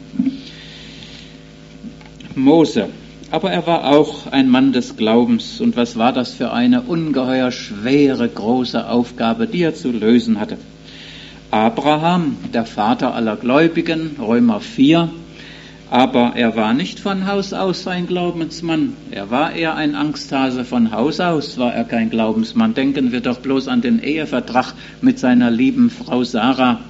Mose. Aber er war auch ein Mann des Glaubens. Und was war das für eine ungeheuer schwere, große Aufgabe, die er zu lösen hatte? Abraham, der Vater aller Gläubigen, Römer vier, aber er war nicht von Haus aus ein Glaubensmann. Er war eher ein Angsthase. Von Haus aus war er kein Glaubensmann. Denken wir doch bloß an den Ehevertrag mit seiner lieben Frau Sarah.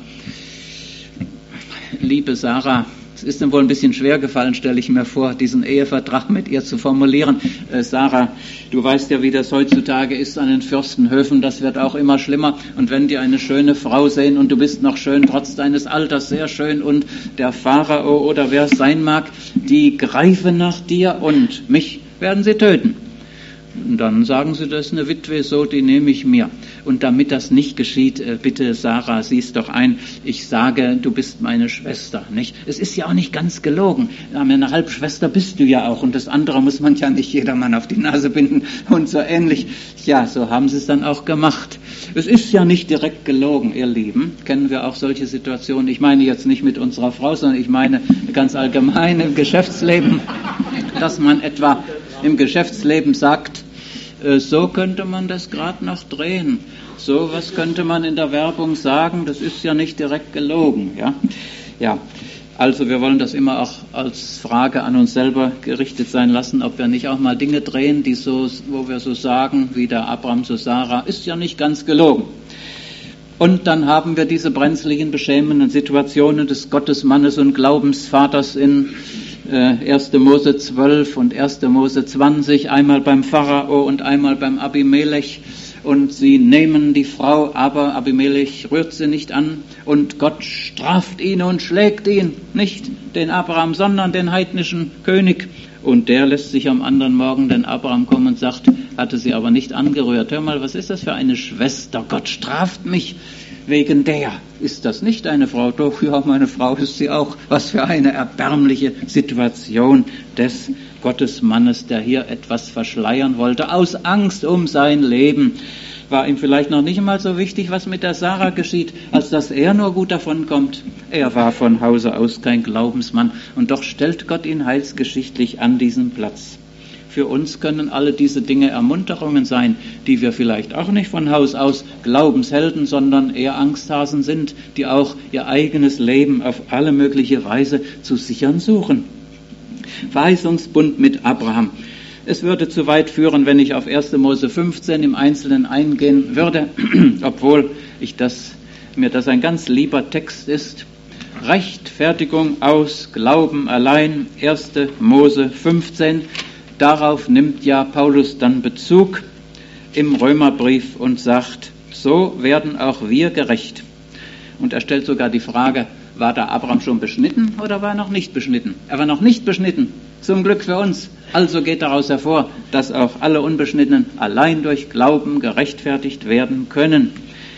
Liebe Sarah, es ist ihm wohl ein bisschen schwer gefallen, stelle ich mir vor, diesen Ehevertrag mit ihr zu formulieren. Äh, Sarah, du weißt ja, wie das heutzutage ist an den Fürstenhöfen, das wird auch immer schlimmer. Und wenn die eine schöne Frau sehen und du bist noch schön, trotz deines Alters sehr schön, und der Pharao oder wer es sein mag, die greifen nach dir und mich werden sie töten. Und dann sagen sie, das ist eine Witwe, so, die nehme ich mir. Und damit das nicht geschieht, bitte Sarah, sieh's doch ein, ich sage, du bist meine Schwester, nicht? Es ist ja auch nicht ganz gelogen. Eine Halbschwester bist du ja auch, und das andere muss man ja nicht jedermann auf die Nase binden und so ähnlich. Ja, so haben sie es dann auch gemacht. Es ist ja nicht direkt gelogen, ihr Lieben. Kennen wir auch solche Situationen? Ich meine jetzt nicht mit unserer Frau, sondern ich meine ganz allgemein im Geschäftsleben, dass man etwa im Geschäftsleben sagt, so könnte man das gerade noch drehen. So was könnte man in der Werbung sagen, das ist ja nicht direkt gelogen. Ja, ja. Also wir wollen das immer auch als Frage an uns selber gerichtet sein lassen, ob wir nicht auch mal Dinge drehen, die so, wo wir so sagen, wie der Abraham zu Sarah, ist ja nicht ganz gelogen. Und dann haben wir diese brenzligen, beschämenden Situationen des Gottesmannes und Glaubensvaters in erste Mose zwölf und erste Mose zwanzig, einmal beim Pharao und einmal beim Abimelech. Und sie nehmen die Frau, aber Abimelech rührt sie nicht an. Und Gott straft ihn und schlägt ihn, nicht den Abraham, sondern den heidnischen König. Und der lässt sich am anderen Morgen den Abraham kommen und sagt, hatte sie aber nicht angerührt. Hör mal, was ist das für eine Schwester? Gott straft mich wegen der. Ist das nicht eine Frau? Doch, ja, meine Frau ist sie auch. Was für eine erbärmliche Situation des Gottesmannes, der hier etwas verschleiern wollte, aus Angst um sein Leben. War ihm vielleicht noch nicht einmal so wichtig, was mit der Sarah geschieht, als dass er nur gut davonkommt. Er war von Hause aus kein Glaubensmann, und doch stellt Gott ihn heilsgeschichtlich an diesen Platz. Für uns können alle diese Dinge Ermunterungen sein, die wir vielleicht auch nicht von Haus aus Glaubenshelden, sondern eher Angsthasen sind, die auch ihr eigenes Leben auf alle mögliche Weise zu sichern suchen. Verheißungsbund mit Abraham. Es würde zu weit führen, wenn ich auf erste Mose fünfzehn im Einzelnen eingehen würde, obwohl ich das, mir das ein ganz lieber Text ist. Rechtfertigung aus Glauben allein, erste Mose fünfzehn. Darauf nimmt ja Paulus dann Bezug im Römerbrief und sagt, so werden auch wir gerecht. Und er stellt sogar die Frage, war da Abraham schon beschnitten oder war er noch nicht beschnitten? Er war noch nicht beschnitten, zum Glück für uns. Also geht daraus hervor, dass auch alle Unbeschnittenen allein durch Glauben gerechtfertigt werden können.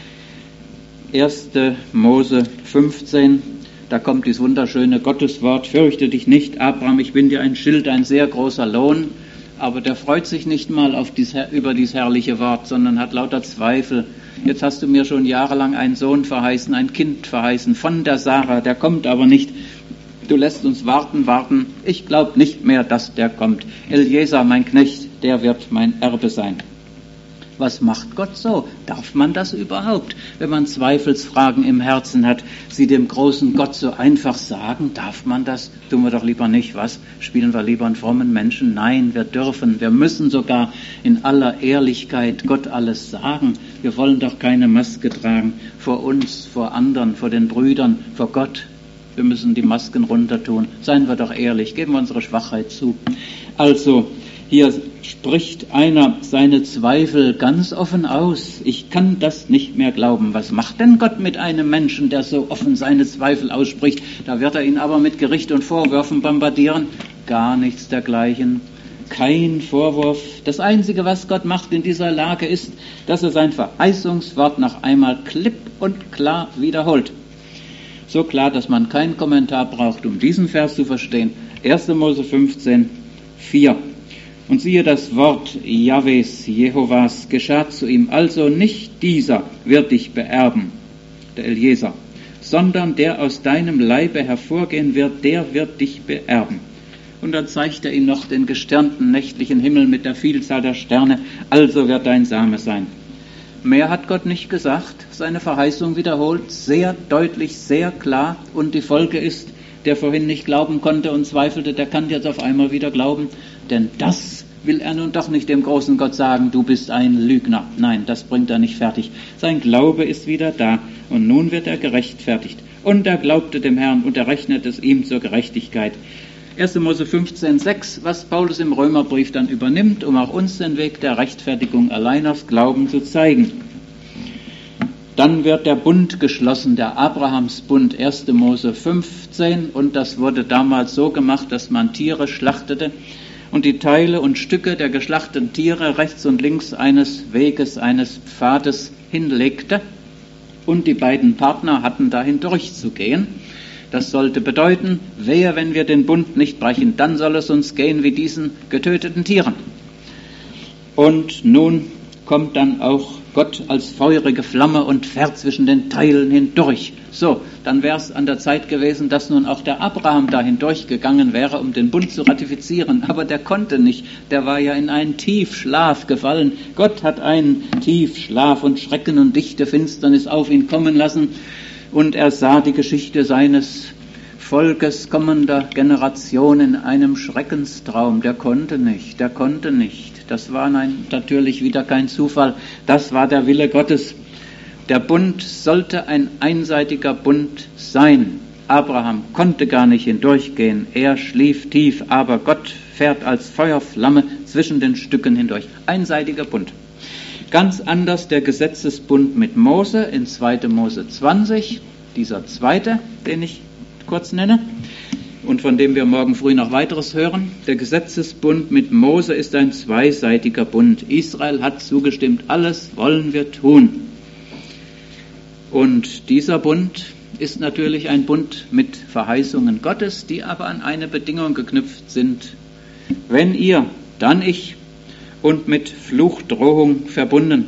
erste Mose fünfzehn. Da kommt dieses wunderschöne Gotteswort, fürchte dich nicht, Abraham, ich bin dir ein Schild, ein sehr großer Lohn. Aber der freut sich nicht mal auf dies, über dieses herrliche Wort, sondern hat lauter Zweifel. Jetzt hast du mir schon jahrelang einen Sohn verheißen, ein Kind verheißen von der Sarah, der kommt aber nicht. Du lässt uns warten, warten. Ich glaube nicht mehr, dass der kommt. Eliezer, mein Knecht, der wird mein Erbe sein. Was macht Gott so? Darf man das überhaupt? Wenn man Zweifelsfragen im Herzen hat, sie dem großen Gott so einfach sagen, darf man das? Tun wir doch lieber nicht, was? Spielen wir lieber einen frommen Menschen? Nein, wir dürfen, wir müssen sogar in aller Ehrlichkeit Gott alles sagen. Wir wollen doch keine Maske tragen vor uns, vor anderen, vor den Brüdern, vor Gott. Wir müssen die Masken runtertun. Seien wir doch ehrlich, geben wir unsere Schwachheit zu. Also, Hier spricht einer seine Zweifel ganz offen aus. Ich kann das nicht mehr glauben. Was macht denn Gott mit einem Menschen, der so offen seine Zweifel ausspricht? Da wird er ihn aber mit Gericht und Vorwürfen bombardieren. Gar nichts dergleichen. Kein Vorwurf. Das Einzige, was Gott macht in dieser Lage, ist, dass er sein Verheißungswort noch einmal klipp und klar wiederholt. So klar, dass man keinen Kommentar braucht, um diesen Vers zu verstehen. erster Mose fünfzehn, vier. Und siehe, das Wort Jahwes, Jehovas, geschah zu ihm. Also nicht dieser wird dich beerben, der Eliezer, sondern der aus deinem Leibe hervorgehen wird, der wird dich beerben. Und dann zeigt er ihm noch den gestirnten nächtlichen Himmel mit der Vielzahl der Sterne. Also wird dein Same sein. Mehr hat Gott nicht gesagt. Seine Verheißung wiederholt, sehr deutlich, sehr klar. Und die Folge ist, der vorhin nicht glauben konnte und zweifelte, der kann jetzt auf einmal wieder glauben. Denn das will er nun doch nicht dem großen Gott sagen, du bist ein Lügner. Nein, das bringt er nicht fertig. Sein Glaube ist wieder da. Und nun wird er gerechtfertigt. Und er glaubte dem Herrn und er rechnete es ihm zur Gerechtigkeit. erster Mose fünfzehn, sechs, was Paulus im Römerbrief dann übernimmt, um auch uns den Weg der Rechtfertigung allein aus Glauben zu zeigen. Dann wird der Bund geschlossen, der Abrahamsbund, erster Mose fünfzehn, und das wurde damals so gemacht, dass man Tiere schlachtete und die Teile und Stücke der geschlachteten Tiere rechts und links eines Weges, eines Pfades hinlegte und die beiden Partner hatten da hindurchzugehen. Das sollte bedeuten, wehe, wenn wir den Bund nicht brechen, dann soll es uns gehen wie diesen getöteten Tieren. Und nun kommt dann auch Gott als feurige Flamme und fährt zwischen den Teilen hindurch. So, dann wäre es an der Zeit gewesen, dass nun auch der Abraham da hindurchgegangen wäre, um den Bund zu ratifizieren. Aber der konnte nicht, der war ja in einen Tiefschlaf gefallen. Gott hat einen Tiefschlaf und Schrecken und dichte Finsternis auf ihn kommen lassen. Und er sah die Geschichte seines Volkes kommender Generation in einem Schreckenstraum. Der konnte nicht, der konnte nicht. Das war nein, natürlich wieder kein Zufall. Das war der Wille Gottes. Der Bund sollte ein einseitiger Bund sein. Abraham konnte gar nicht hindurchgehen. Er schlief tief, aber Gott fährt als Feuerflamme zwischen den Stücken hindurch. Einseitiger Bund. Ganz anders der Gesetzesbund mit Mose in zweiter Mose zwanzig, dieser zweite, den ich kurz nenne und von dem wir morgen früh noch weiteres hören. Der Gesetzesbund mit Mose ist ein zweiseitiger Bund. Israel hat zugestimmt, alles wollen wir tun. Und dieser Bund ist natürlich ein Bund mit Verheißungen Gottes, die aber an eine Bedingung geknüpft sind. Wenn ihr, dann ich, und mit Fluchdrohung verbunden.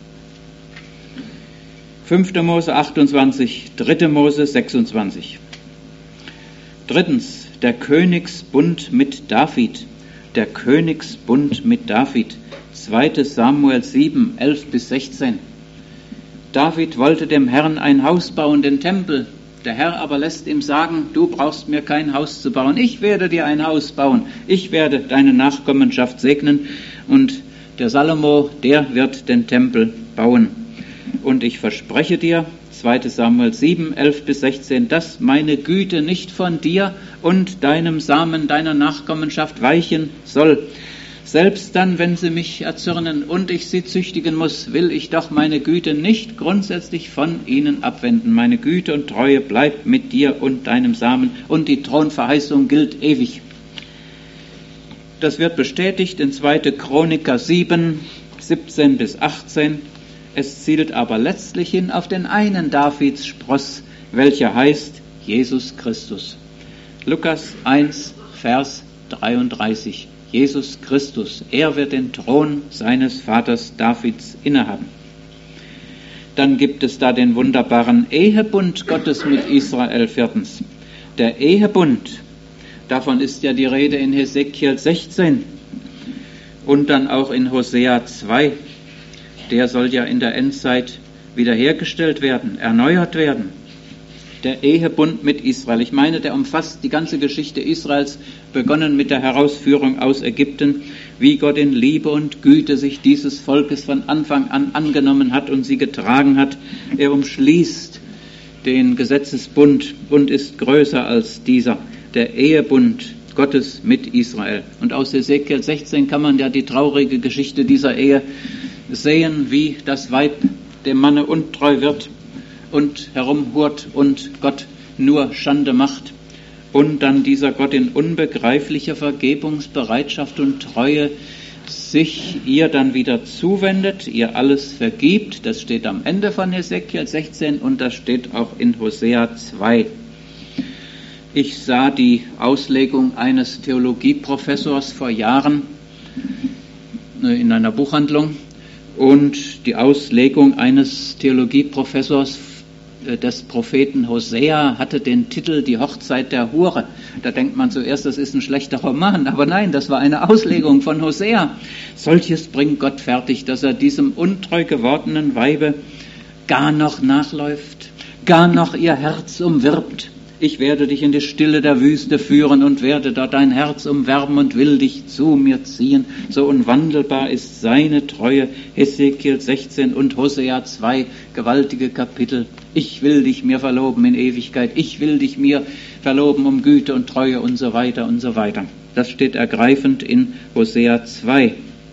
fünfter Mose achtundzwanzig, dritter Mose sechsundzwanzig. Drittens, der Königsbund mit David. Der Königsbund mit David. zweiter Samuel sieben, elf bis sechzehn. David wollte dem Herrn ein Haus bauen, den Tempel. Der Herr aber lässt ihm sagen, du brauchst mir kein Haus zu bauen. Ich werde dir ein Haus bauen. Ich werde deine Nachkommenschaft segnen. Und der Salomo, der wird den Tempel bauen. Und ich verspreche dir, zweiter Samuel sieben, elf bis sechzehn, dass meine Güte nicht von dir und deinem Samen, deiner Nachkommenschaft weichen soll. Selbst dann, wenn sie mich erzürnen und ich sie züchtigen muss, will ich doch meine Güte nicht grundsätzlich von ihnen abwenden. Meine Güte und Treue bleibt mit dir und deinem Samen und die Thronverheißung gilt ewig. Das wird bestätigt in zweiter Chroniker sieben, siebzehn bis achtzehn. Es zielt aber letztlich hin auf den einen Davidsspross, welcher heißt Jesus Christus. Lukas eins, Vers dreiunddreißig. Jesus Christus, er wird den Thron seines Vaters Davids innehaben. Dann gibt es da den wunderbaren Ehebund Gottes mit Israel viertens. Der Ehebund, davon ist ja die Rede in Hesekiel sechzehn und dann auch in Hosea zwei. Der soll ja in der Endzeit wiederhergestellt werden, erneuert werden. Der Ehebund mit Israel. Ich meine, der umfasst die ganze Geschichte Israels, begonnen mit der Herausführung aus Ägypten, wie Gott in Liebe und Güte sich dieses Volkes von Anfang an angenommen hat und sie getragen hat. Er umschließt den Gesetzesbund und ist größer als dieser. Der Ehebund Gottes mit Israel. Und aus Hesekiel sechzehn kann man ja die traurige Geschichte dieser Ehe sehen, wie das Weib dem Manne untreu wird und herumhurt und Gott nur Schande macht. Und dann dieser Gott in unbegreiflicher Vergebungsbereitschaft und Treue sich ihr dann wieder zuwendet, ihr alles vergibt. Das steht am Ende von Hesekiel sechzehn und das steht auch in Hosea zwei. Ich sah die Auslegung eines Theologieprofessors vor Jahren in einer Buchhandlung und die Auslegung eines Theologieprofessors des Propheten Hosea hatte den Titel Die Hochzeit der Hure. Da denkt man zuerst, das ist ein schlechter Roman, aber nein, das war eine Auslegung von Hosea. Solches bringt Gott fertig, dass er diesem untreu gewordenen Weibe gar noch nachläuft, gar noch ihr Herz umwirbt. Ich werde dich in die Stille der Wüste führen und werde dort dein Herz umwerben und will dich zu mir ziehen. So unwandelbar ist seine Treue. Hesekiel sechzehn und Hosea zwei, gewaltige Kapitel. Ich will dich mir verloben in Ewigkeit. Ich will dich mir verloben um Güte und Treue und so weiter und so weiter. Das steht ergreifend in Hosea zwei.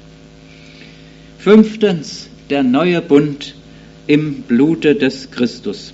Fünftens, der neue Bund im Blute des Christus.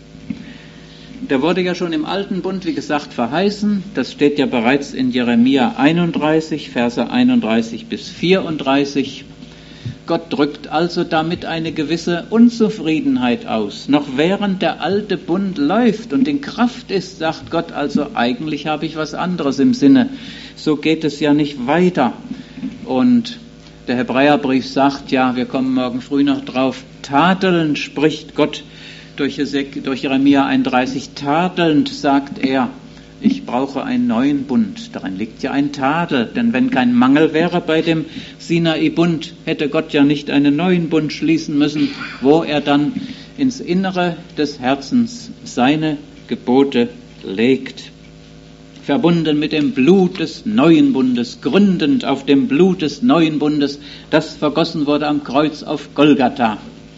Der wurde ja schon im Alten Bund, wie gesagt, verheißen. Das steht ja bereits in Jeremia einunddreißig, Verse einunddreißig bis vierunddreißig. Gott drückt also damit eine gewisse Unzufriedenheit aus. Noch während der alte Bund läuft und in Kraft ist, sagt Gott also, eigentlich habe ich was anderes im Sinne. So geht es ja nicht weiter. Und der Hebräerbrief sagt ja, wir kommen morgen früh noch drauf, tadelnd spricht Gott durch Jeremia einunddreißig, tadelnd sagt er, ich brauche einen neuen Bund. Darin liegt ja ein Tadel, denn wenn kein Mangel wäre bei dem Sinai-Bund, hätte Gott ja nicht einen neuen Bund schließen müssen, wo er dann ins Innere des Herzens seine Gebote legt. Verbunden mit dem Blut des neuen Bundes, gründend auf dem Blut des neuen Bundes, das vergossen wurde am Kreuz auf Golgatha.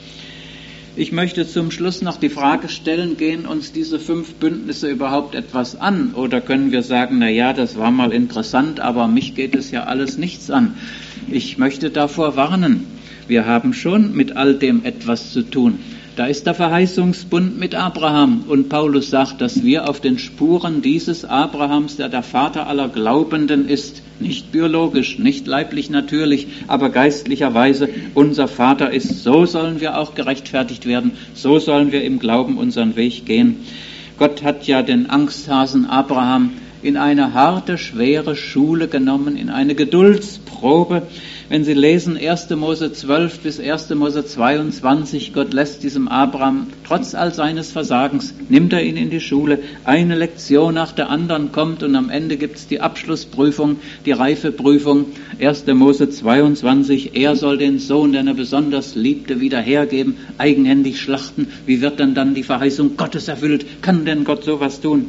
Ich möchte zum Schluss noch die Frage stellen, gehen uns diese fünf Bündnisse überhaupt etwas an? Oder können wir sagen, na ja, das war mal interessant, aber mich geht es ja alles nichts an. Ich möchte davor warnen. Wir haben schon mit all dem etwas zu tun. Da ist der Verheißungsbund mit Abraham und Paulus sagt, dass wir auf den Spuren dieses Abrahams, der der Vater aller Glaubenden ist, nicht biologisch, nicht leiblich natürlich, aber geistlicherweise unser Vater ist. So sollen wir auch gerechtfertigt werden, so sollen wir im Glauben unseren Weg gehen. Gott hat ja den Angsthasen Abraham in eine harte, schwere Schule genommen, in eine Geduldsprobe. Wenn Sie lesen erster Mose zwölf bis erster Mose zweiundzwanzig, Gott lässt diesem Abraham, trotz all seines Versagens, nimmt er ihn in die Schule, eine Lektion nach der anderen kommt und am Ende gibt es die Abschlussprüfung, die Reifeprüfung, erster Mose zweiundzwanzig, er soll den Sohn, den er besonders liebte, wieder hergeben, eigenhändig schlachten. Wie wird denn dann die Verheißung Gottes erfüllt? Kann denn Gott sowas tun?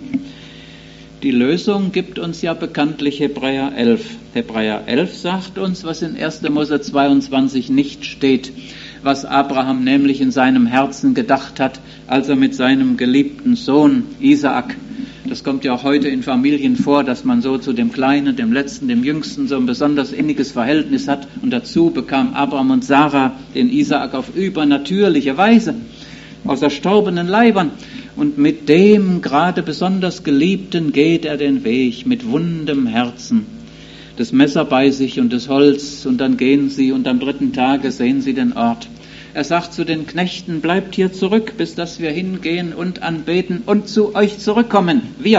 Die Lösung gibt uns ja bekanntlich Hebräer elf. Hebräer elf sagt uns, was in erster Mose zweiundzwanzig nicht steht, was Abraham nämlich in seinem Herzen gedacht hat, als er mit seinem geliebten Sohn Isaak, das kommt ja auch heute in Familien vor, dass man so zu dem Kleinen, dem Letzten, dem Jüngsten so ein besonders inniges Verhältnis hat und dazu bekam Abraham und Sarah den Isaak auf übernatürliche Weise aus erstorbenen Leibern. Und mit dem gerade besonders Geliebten geht er den Weg mit wundem Herzen. Das Messer bei sich und das Holz und dann gehen sie und am dritten Tage sehen sie den Ort. Er sagt zu den Knechten, bleibt hier zurück, bis dass wir hingehen und anbeten und zu euch zurückkommen. Wir.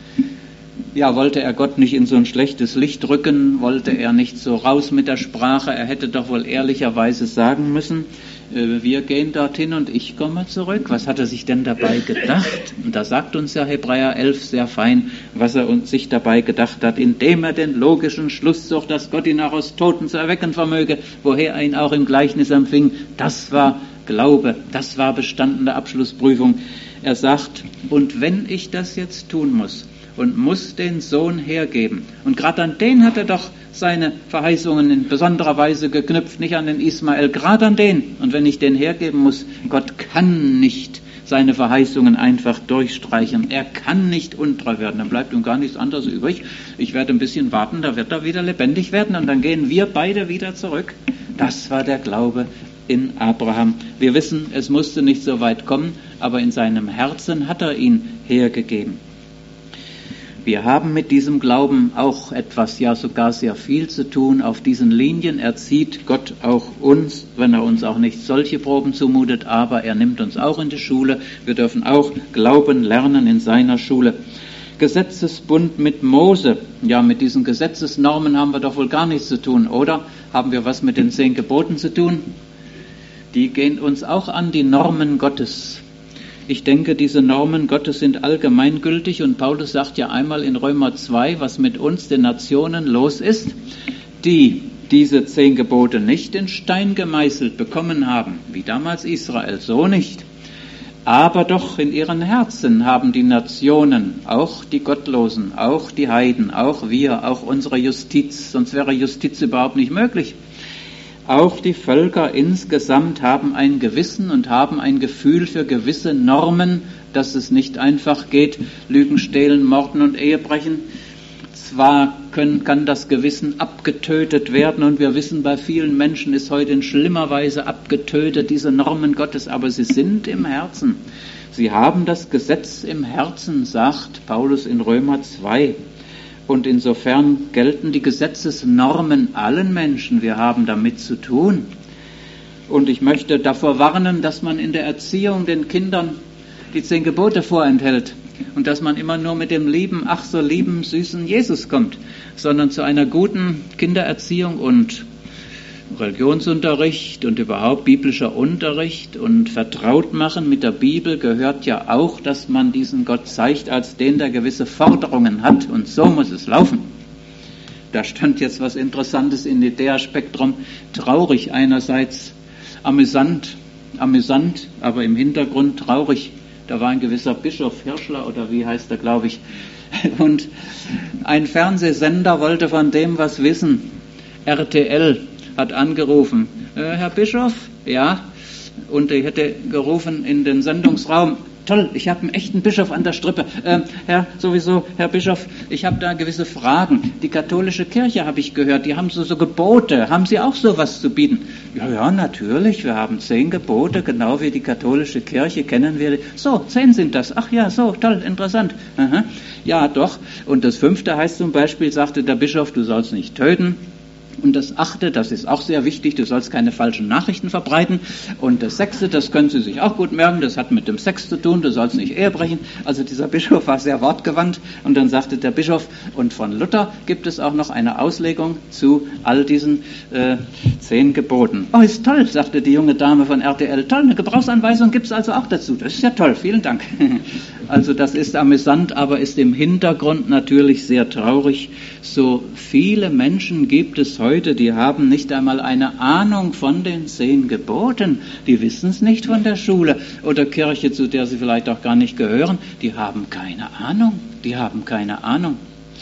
Ja, wollte er Gott nicht in so ein schlechtes Licht rücken, wollte er nicht so raus mit der Sprache, er hätte doch wohl ehrlicherweise sagen müssen, wir gehen dorthin und ich komme zurück. Was hat er sich denn dabei gedacht? Und da sagt uns ja Hebräer elf sehr fein, was er uns sich dabei gedacht hat, indem er den logischen Schluss zog, dass Gott ihn auch aus Toten zu erwecken vermöge, woher er ihn auch im Gleichnis empfing. Das war Glaube, das war bestandene Abschlussprüfung. Er sagt, und wenn ich das jetzt tun muss und muss den Sohn hergeben, und gerade an den hat er doch seine Verheißungen in besonderer Weise geknüpft, nicht an den Ismael, gerade an den. Und wenn ich den hergeben muss, Gott kann nicht seine Verheißungen einfach durchstreichen. Er kann nicht untreu werden, dann bleibt ihm gar nichts anderes übrig. Ich werde ein bisschen warten, da wird er wieder lebendig werden und dann gehen wir beide wieder zurück. Das war der Glaube in Abraham. Wir wissen, es musste nicht so weit kommen, aber in seinem Herzen hat er ihn hergegeben. Wir haben mit diesem Glauben auch etwas, ja sogar sehr viel zu tun. Auf diesen Linien erzieht Gott auch uns, wenn er uns auch nicht solche Proben zumutet, aber er nimmt uns auch in die Schule. Wir dürfen auch Glauben lernen in seiner Schule. Gesetzesbund mit Mose. Ja, mit diesen Gesetzesnormen haben wir doch wohl gar nichts zu tun, oder? Haben wir was mit den zehn Geboten zu tun? Die gehen uns auch an, die Normen Gottes. Ich denke, diese Normen Gottes sind allgemeingültig und Paulus sagt ja einmal in Römer zwei, was mit uns, den Nationen, los ist, die diese zehn Gebote nicht in Stein gemeißelt bekommen haben, wie damals Israel, so nicht. Aber doch in ihren Herzen haben die Nationen, auch die Gottlosen, auch die Heiden, auch wir, auch unsere Justiz, sonst wäre Justiz überhaupt nicht möglich. Auch die Völker insgesamt haben ein Gewissen und haben ein Gefühl für gewisse Normen, dass es nicht einfach geht, Lügen, Stehlen, Morden und Ehebrechen. Zwar können, kann das Gewissen abgetötet werden und wir wissen, bei vielen Menschen ist heute in schlimmer Weise abgetötet, diese Normen Gottes, aber sie sind im Herzen. Sie haben das Gesetz im Herzen, sagt Paulus in Römer zwei. Und insofern gelten die Gesetzesnormen allen Menschen. Wir haben damit zu tun. Und ich möchte davor warnen, dass man in der Erziehung den Kindern die zehn Gebote vorenthält und dass man immer nur mit dem lieben, ach so lieben, süßen Jesus kommt, sondern zu einer guten Kindererziehung und Religionsunterricht und überhaupt biblischer Unterricht und Vertrautmachen mit der Bibel gehört ja auch, dass man diesen Gott zeigt als den, der gewisse Forderungen hat und so muss es laufen. Da stand jetzt was Interessantes in Idea-Spektrum, traurig einerseits, amüsant, amüsant, aber im Hintergrund traurig. Da war ein gewisser Bischof Hirschler oder wie heißt er, glaube ich, und ein Fernsehsender wollte von dem was wissen, R T L hat angerufen, äh, Herr Bischof, ja, und er hätte gerufen in den Sendungsraum, toll, ich habe einen echten Bischof an der Strippe, äh, Herr, sowieso, Herr Bischof, ich habe da gewisse Fragen, die katholische Kirche habe ich gehört, die haben so, so Gebote, haben Sie auch sowas zu bieten? Ja, ja, natürlich, wir haben zehn Gebote, genau wie die katholische Kirche, kennen wir, so, zehn sind das, ach ja, so, toll, interessant, aha. Ja, doch, und das fünfte heißt zum Beispiel, sagte der Bischof, du sollst nicht töten. Und das achte, das ist auch sehr wichtig, du sollst keine falschen Nachrichten verbreiten. Und das sechste, das können Sie sich auch gut merken, das hat mit dem Sex zu tun, du sollst nicht Ehe brechen. Also dieser Bischof war sehr wortgewandt. Und dann sagte der Bischof, und von Luther gibt es auch noch eine Auslegung zu all diesen äh, zehn Geboten. Oh, ist toll, sagte die junge Dame von R T L. Toll, eine Gebrauchsanweisung gibt es also auch dazu. Das ist ja toll, vielen Dank. Also das ist amüsant, aber ist im Hintergrund natürlich sehr traurig. So viele Menschen gibt es heute, die haben nicht einmal eine Ahnung von den zehn Geboten. Die wissen es nicht von der Schule oder Kirche, zu der sie vielleicht auch gar nicht gehören. Die haben keine Ahnung. Die haben keine Ahnung.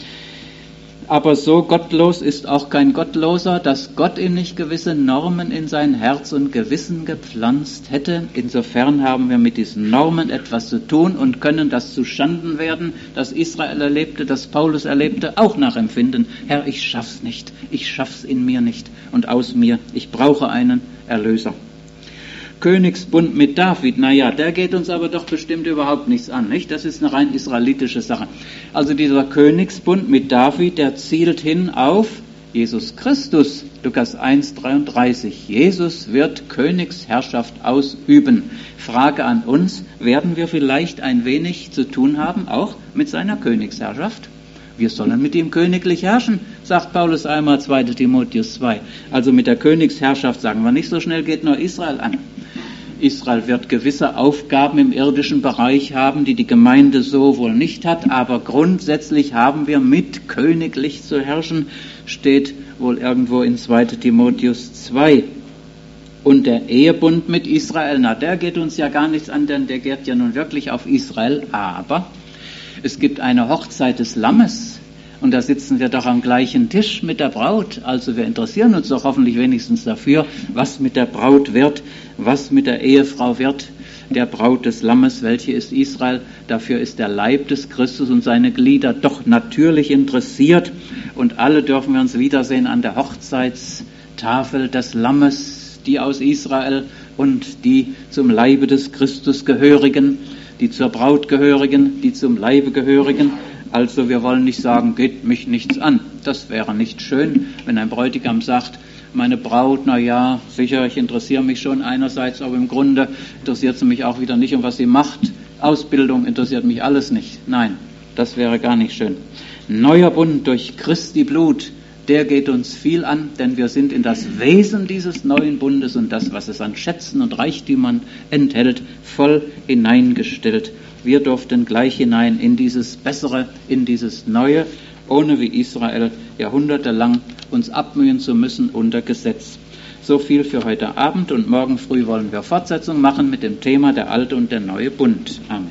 Aber so gottlos ist auch kein Gottloser, dass Gott ihm nicht gewisse Normen in sein Herz und Gewissen gepflanzt hätte. Insofern haben wir mit diesen Normen etwas zu tun und können das zu Schanden werden, das Israel erlebte, das Paulus erlebte, auch nachempfinden. Herr, ich schaff's nicht, ich schaff's in mir nicht und aus mir, ich brauche einen Erlöser. Königsbund mit David, naja, der geht uns aber doch bestimmt überhaupt nichts an, nicht? Das ist eine rein israelitische Sache. Also dieser Königsbund mit David, der zielt hin auf Jesus Christus, Lukas eins dreiunddreißig. Jesus wird Königsherrschaft ausüben. Frage an uns, werden wir vielleicht ein wenig zu tun haben, auch mit seiner Königsherrschaft? Wir sollen mit ihm königlich herrschen, sagt Paulus einmal, zweiter Timotheus zwei. Also mit der Königsherrschaft sagen wir nicht so schnell, geht nur Israel an. Israel wird gewisse Aufgaben im irdischen Bereich haben, die die Gemeinde so wohl nicht hat, aber grundsätzlich haben wir mit königlich zu herrschen, steht wohl irgendwo in zweiter Timotheus zwei. Und der Ehebund mit Israel, na, der geht uns ja gar nichts an, denn der geht ja nun wirklich auf Israel, aber es gibt eine Hochzeit des Lammes. Und da sitzen wir doch am gleichen Tisch mit der Braut. Also wir interessieren uns doch hoffentlich wenigstens dafür, was mit der Braut wird, was mit der Ehefrau wird. der Braut des Lammes. Welche ist Israel? Dafür ist der Leib des Christus und seine Glieder doch natürlich interessiert. Und alle dürfen wir uns wiedersehen an der Hochzeitstafel des Lammes, die aus Israel und die zum Leibe des Christus gehörigen, die zur Braut gehörigen, die zum Leibe gehörigen. Also wir wollen nicht sagen, geht mich nichts an. Das wäre nicht schön, wenn ein Bräutigam sagt, meine Braut, na ja, sicher, ich interessiere mich schon einerseits, aber im Grunde interessiert sie mich auch wieder nicht, um was sie macht. Ausbildung interessiert mich alles nicht. Nein, das wäre gar nicht schön. Neuer Bund durch Christi Blut, der geht uns viel an, denn wir sind in das Wesen dieses neuen Bundes und das, was es an Schätzen und Reichtümern enthält, voll hineingestellt. Wir durften gleich hinein in dieses Bessere, in dieses Neue, ohne wie Israel jahrhundertelang uns abmühen zu müssen unter Gesetz. So viel für heute Abend und morgen früh wollen wir Fortsetzung machen mit dem Thema der alte und der neue Bund. Amen.